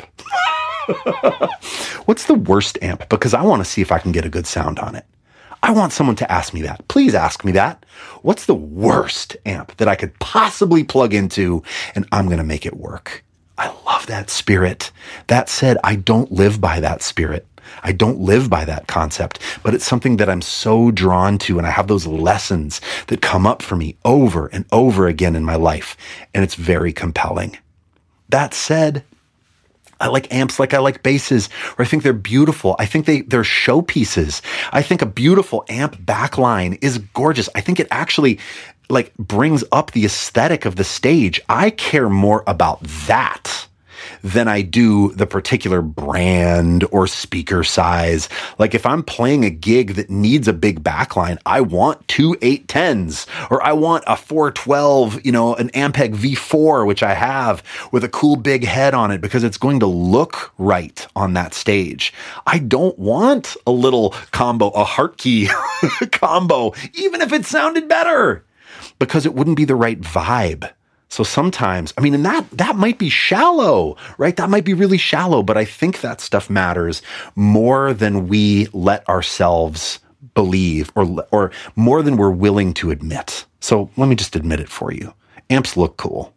What's the worst amp? Because I want to see if I can get a good sound on it. I want someone to ask me that. Please ask me that. What's the worst amp that I could possibly plug into and I'm going to make it work? I love that spirit. That said, I don't live by that spirit. I don't live by that concept, but it's something that I'm so drawn to. And I have those lessons that come up for me over and over again in my life. And it's very compelling. That said, I like amps like I like basses, or I think they're beautiful. I think they, they're showpieces. I think a beautiful amp backline is gorgeous. I think it actually like brings up the aesthetic of the stage. I care more about that than I do the particular brand or speaker size. Like if I'm playing a gig that needs a big backline, I want two eight tens, or I want a four twelve, you know, an Ampeg V four, which I have with a cool big head on it because it's going to look right on that stage. I don't want a little combo, a Hartke combo, even if it sounded better, because it wouldn't be the right vibe. So sometimes, I mean, and that, that might be shallow, right? That might be really shallow, but I think that stuff matters more than we let ourselves believe, or, or more than we're willing to admit. So let me just admit it for you. Amps look cool.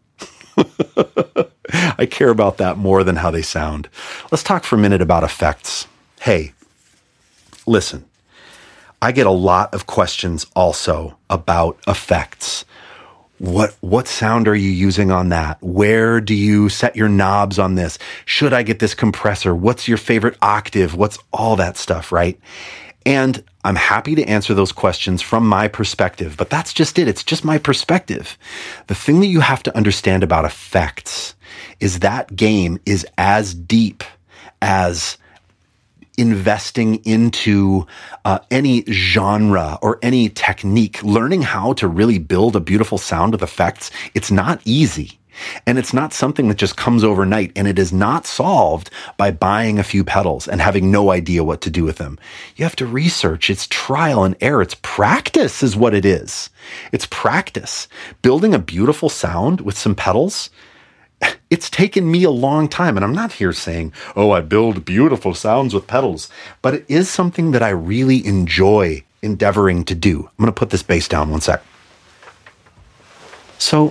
I care about that more than how they sound. Let's talk for a minute about effects. Hey, listen, I get a lot of questions also about effects. What what sound are you using on that? Where do you set your knobs on this? Should I get this compressor? What's your favorite octave? What's all that stuff, right? And I'm happy to answer those questions from my perspective, but that's just it. It's just my perspective. The thing that you have to understand about effects is that game is as deep as investing into uh, any genre or any technique. Learning how to really build a beautiful sound with effects, it's not easy. And it's not something that just comes overnight, and it is not solved by buying a few pedals and having no idea what to do with them. You have to research. It's trial and error. It's practice is what it is. It's practice. Building a beautiful sound with some pedals, it's taken me a long time. And I'm not here saying, oh, I build beautiful sounds with pedals, but it is something that I really enjoy endeavoring to do. I'm going to put this bass down one sec. So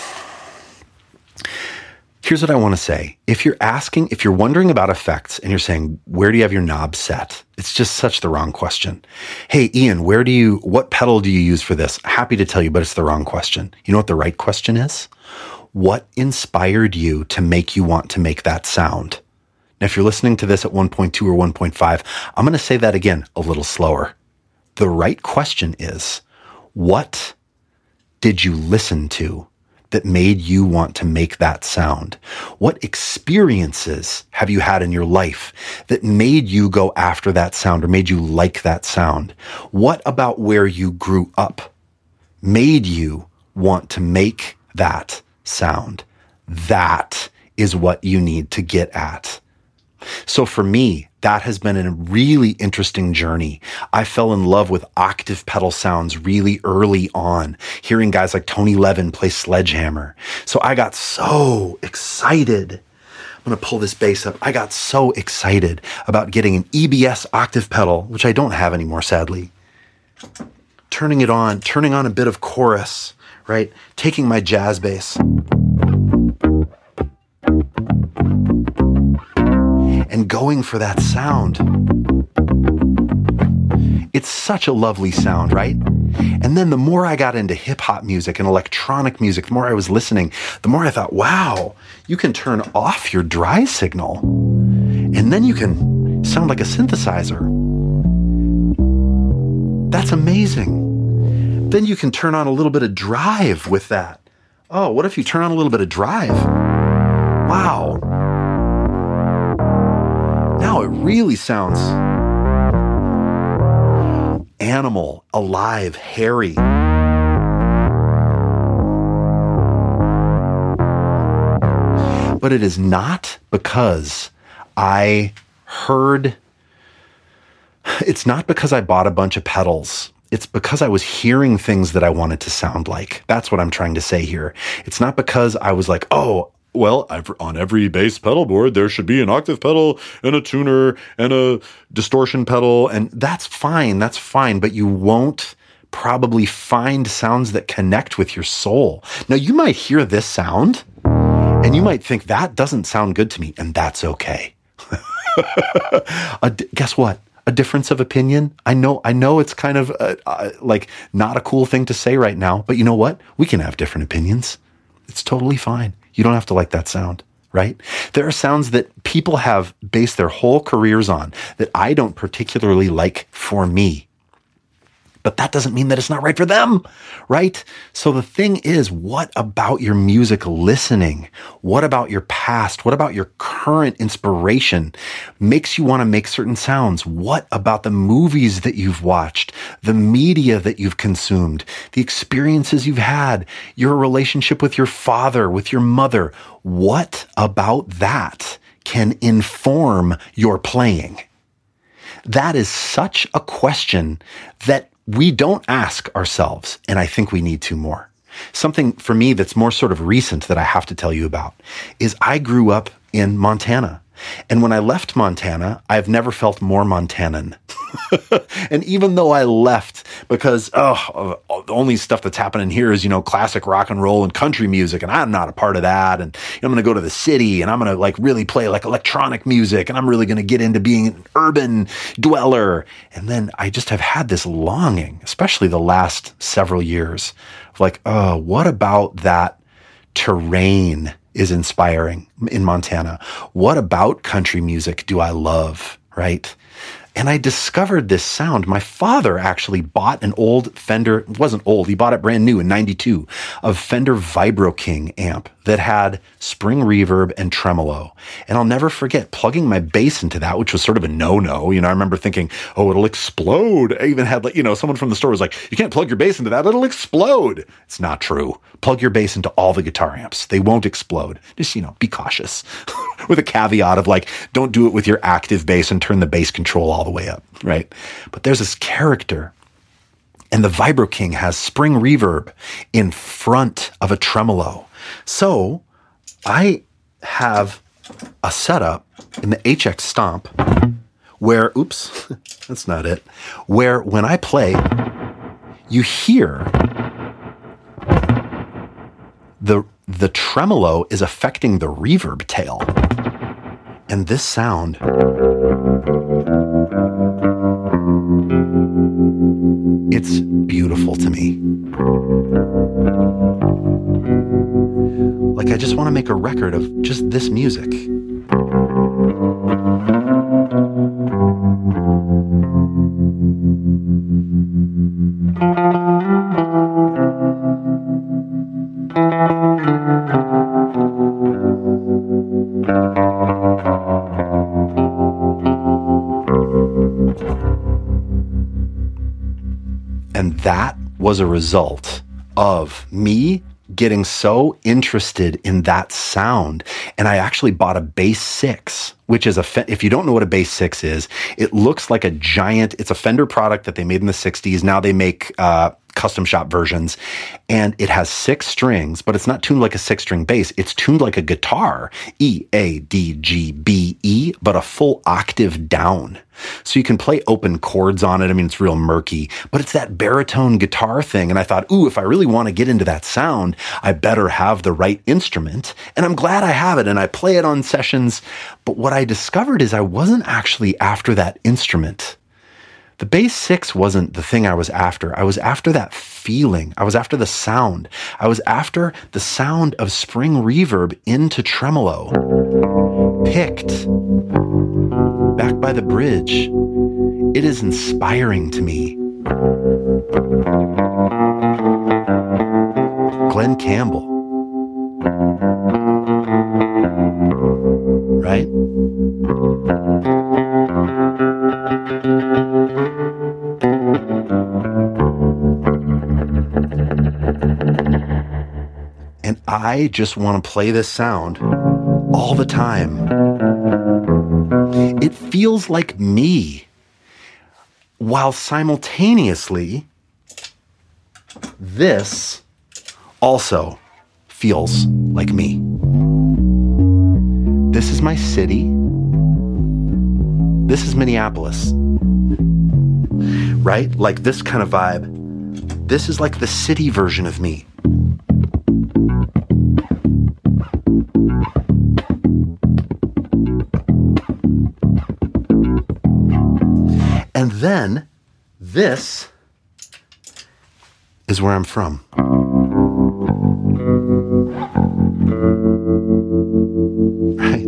here's what I want to say. If you're asking, if you're wondering about effects and you're saying, where do you have your knob set? It's just such the wrong question. Hey, Ian, where do you, what pedal do you use for this? Happy to tell you, but it's the wrong question. You know what the right question is? What inspired you to make you want to make that sound? Now, if you're listening to this at one point two or one point five, I'm going to say that again a little slower. The right question is, what did you listen to that made you want to make that sound? What experiences have you had in your life that made you go after that sound or made you like that sound? What about where you grew up made you want to make that sound? That is what you need to get at. So for me, that has been a really interesting journey. I fell in love with octave pedal sounds really early on, hearing guys like Tony Levin play Sledgehammer. So I got so excited. I'm going to pull this bass up. I got so excited about getting an E B S octave pedal, which I don't have anymore, sadly. Turning it on, turning on a bit of chorus, right? Taking my jazz bass and going for that sound. It's such a lovely sound, right? And then the more I got into hip hop music and electronic music, the more I was listening, the more I thought, wow, you can turn off your dry signal and then you can sound like a synthesizer. That's amazing. Then you can turn on a little bit of drive with that. Oh, what if you turn on a little bit of drive? Wow. Now it really sounds animal, alive, hairy. But it is not because I heard, it's not because I bought a bunch of pedals. It's because I was hearing things that I wanted to sound like. That's what I'm trying to say here. It's not because I was like, oh, well, I've, on every bass pedal board, there should be an octave pedal and a tuner and a distortion pedal. And that's fine. That's fine. But you won't probably find sounds that connect with your soul. Now, you might hear this sound and you might think that doesn't sound good to me. And that's okay. uh, guess what? A difference of opinion. I know, I know it's kind of uh, uh, like not a cool thing to say right now, but you know what? We can have different opinions. It's totally fine. You don't have to like that sound, right? There are sounds that people have based their whole careers on that I don't particularly like for me. But that doesn't mean that it's not right for them, right? So the thing is, what about your music listening? What about your past? What about your current inspiration makes you want to make certain sounds? What about the movies that you've watched, the media that you've consumed, the experiences you've had, your relationship with your father, with your mother? What about that can inform your playing? That is such a question that we don't ask ourselves, and I think we need to more. Something for me that's more sort of recent that I have to tell you about is I grew up in Montana. And when I left Montana, I've never felt more Montanan. And even though I left because, oh, the only stuff that's happening here is, you know, classic rock and roll and country music, and I'm not a part of that. And you know, I'm going to go to the city and I'm going to like really play like electronic music, and I'm really going to get into being an urban dweller. And then I just have had this longing, especially the last several years, of like, oh, what about that terrain is inspiring in Montana? What about country music do I love, right? And I discovered this sound. My father actually bought an old Fender, it wasn't old, he bought it brand new in ninety-two, a Fender Vibro King amp that had spring reverb and tremolo. And I'll never forget plugging my bass into that, which was sort of a no-no. You know, I remember thinking, oh, it'll explode. I even had, like, you know, someone from the store was like, you can't plug your bass into that, it'll explode. It's not true. Plug your bass into all the guitar amps. They won't explode. Just, you know, be cautious. With a caveat of like, don't do it with your active bass and turn the bass control all the way up, right? But there's this character, and the Vibro King has spring reverb in front of a tremolo. So I have a setup in the H X Stomp where, oops, that's not it, where when I play, you hear the the tremolo is affecting the reverb tail. And this sound it's beautiful to me. Like, I just want to make a record of just this music. And that was a result of me getting so interested in that sound. And I actually bought a Bass six, which is a, fe- if you don't know what a Bass six is, it looks like a giant, it's a Fender product that they made in the sixties. Now they make uh, custom shop versions, and it has six strings, but it's not tuned like a six string bass. It's tuned like a guitar, E, A, D, G, B, E, but a full octave down. So you can play open chords on it. I mean, it's real murky, but it's that baritone guitar thing. And I thought, ooh, if I really want to get into that sound, I better have the right instrument. And I'm glad I have it, and I play it on sessions. But what I discovered is I wasn't actually after that instrument. The Bass six wasn't the thing I was after. I was after that feeling. I was after the sound. I was after the sound of spring reverb into tremolo, picked back by the bridge. It is inspiring to me. Glenn Campbell. Right? And I just want to play this sound all the time. It feels like me, while simultaneously, this also feels like me. This is my city. This is Minneapolis. Right? Like this kind of vibe. This is like the city version of me. And then this is where I'm from. Right?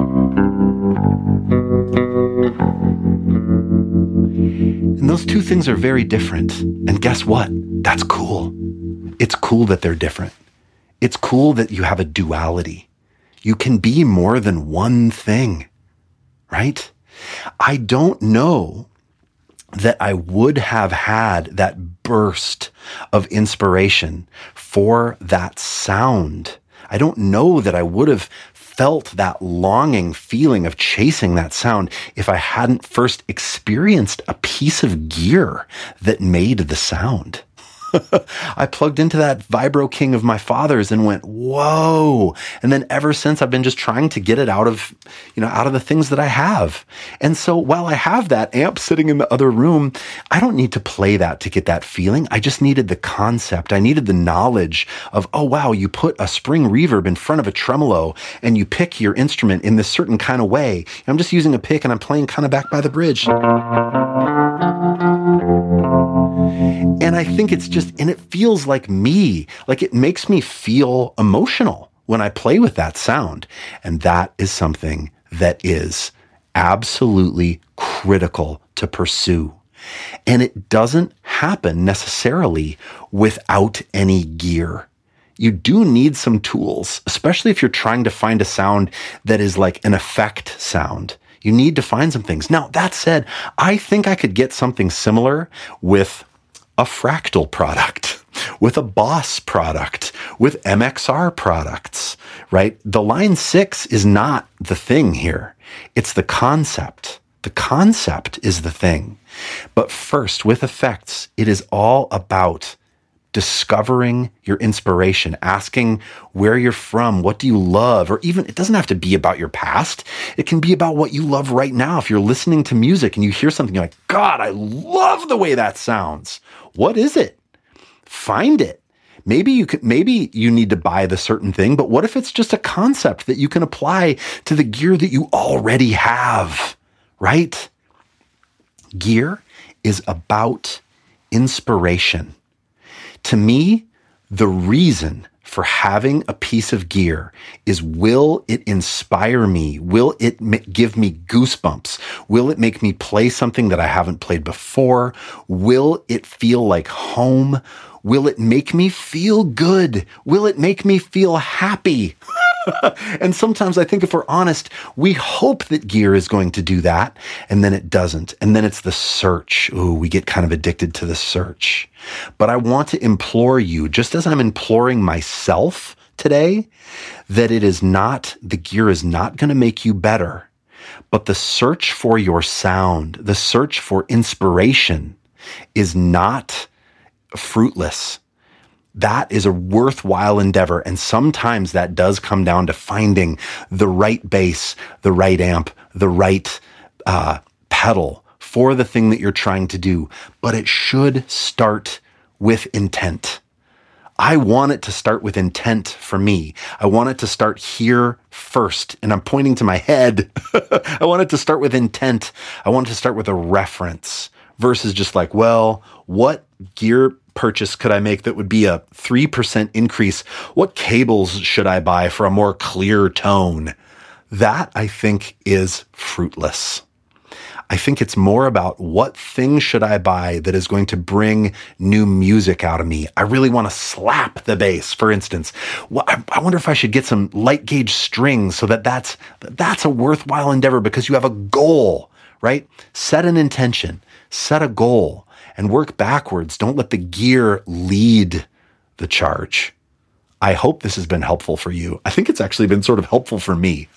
And those two things are very different. And guess what? That's cool. It's cool that they're different. It's cool that you have a duality. You can be more than one thing, right? I don't know that I would have had that burst of inspiration for that sound. I don't know that I would have felt that longing feeling of chasing that sound if I hadn't first experienced a piece of gear that made the sound. I plugged into that Vibro King of my father's and went, whoa. And then ever since I've been just trying to get it out of, you know, out of the things that I have. And so while I have that amp sitting in the other room, I don't need to play that to get that feeling. I just needed the concept. I needed the knowledge of, oh, wow, you put a spring reverb in front of a tremolo and you pick your instrument in this certain kind of way. I'm just using a pick and I'm playing kind of back by the bridge. And I think it's just, and it feels like me, like it makes me feel emotional when I play with that sound. And that is something that is absolutely critical to pursue. And it doesn't happen necessarily without any gear. You do need some tools, especially if you're trying to find a sound that is like an effect sound. You need to find some things. Now, that said, I think I could get something similar with a Fractal product, with a Boss product, with M X R products, right? The Line six is not the thing here. It's the concept. The concept is the thing. But first, with effects, it is all about discovering your inspiration, asking where you're from, what do you love, or even, it doesn't have to be about your past. It can be about what you love right now. If you're listening to music and you hear something, you're like, God, I love the way that sounds. What is it? Find it. Maybe you could, maybe you need to buy the certain thing, but what if it's just a concept that you can apply to the gear that you already have, right? Gear is about inspiration. To me, the reason for having a piece of gear is, will it inspire me? Will it ma- give me goosebumps? Will it make me play something that I haven't played before? Will it feel like home? Will it make me feel good? Will it make me feel happy? And sometimes I think if we're honest, we hope that gear is going to do that, and then it doesn't. And then it's the search. Ooh, we get kind of addicted to the search. But I want to implore you, just as I'm imploring myself today, that it is not, the gear is not going to make you better, but the search for your sound, the search for inspiration is not fruitless. That is a worthwhile endeavor. And sometimes that does come down to finding the right bass, the right amp, the right uh, pedal for the thing that you're trying to do. But it should start with intent. I want it to start with intent for me. I want it to start here first. And I'm pointing to my head. I want it to start with intent. I want it to start with a reference versus just like, well, what gear purchase could I make that would be a three percent increase? What cables should I buy for a more clear tone? That, I think, is fruitless. I think it's more about what thing should I buy that is going to bring new music out of me. I really want to slap the bass, for instance. Well, I, I wonder if I should get some light gauge strings so that that's, that's a worthwhile endeavor because you have a goal, right? Set an intention, set a goal, and work backwards. Don't let the gear lead the charge. I hope this has been helpful for you. I think it's actually been sort of helpful for me.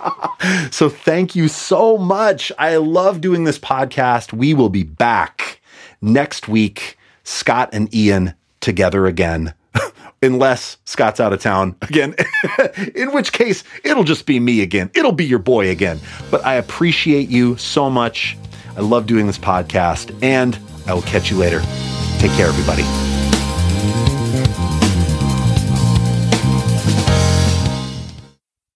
So thank you so much. I love doing this podcast. We will be back next week, Scott and Ian together again, unless Scott's out of town again, in which case it'll just be me again. It'll be your boy again. But I appreciate you so much. I love doing this podcast, and I will catch you later. Take care, everybody.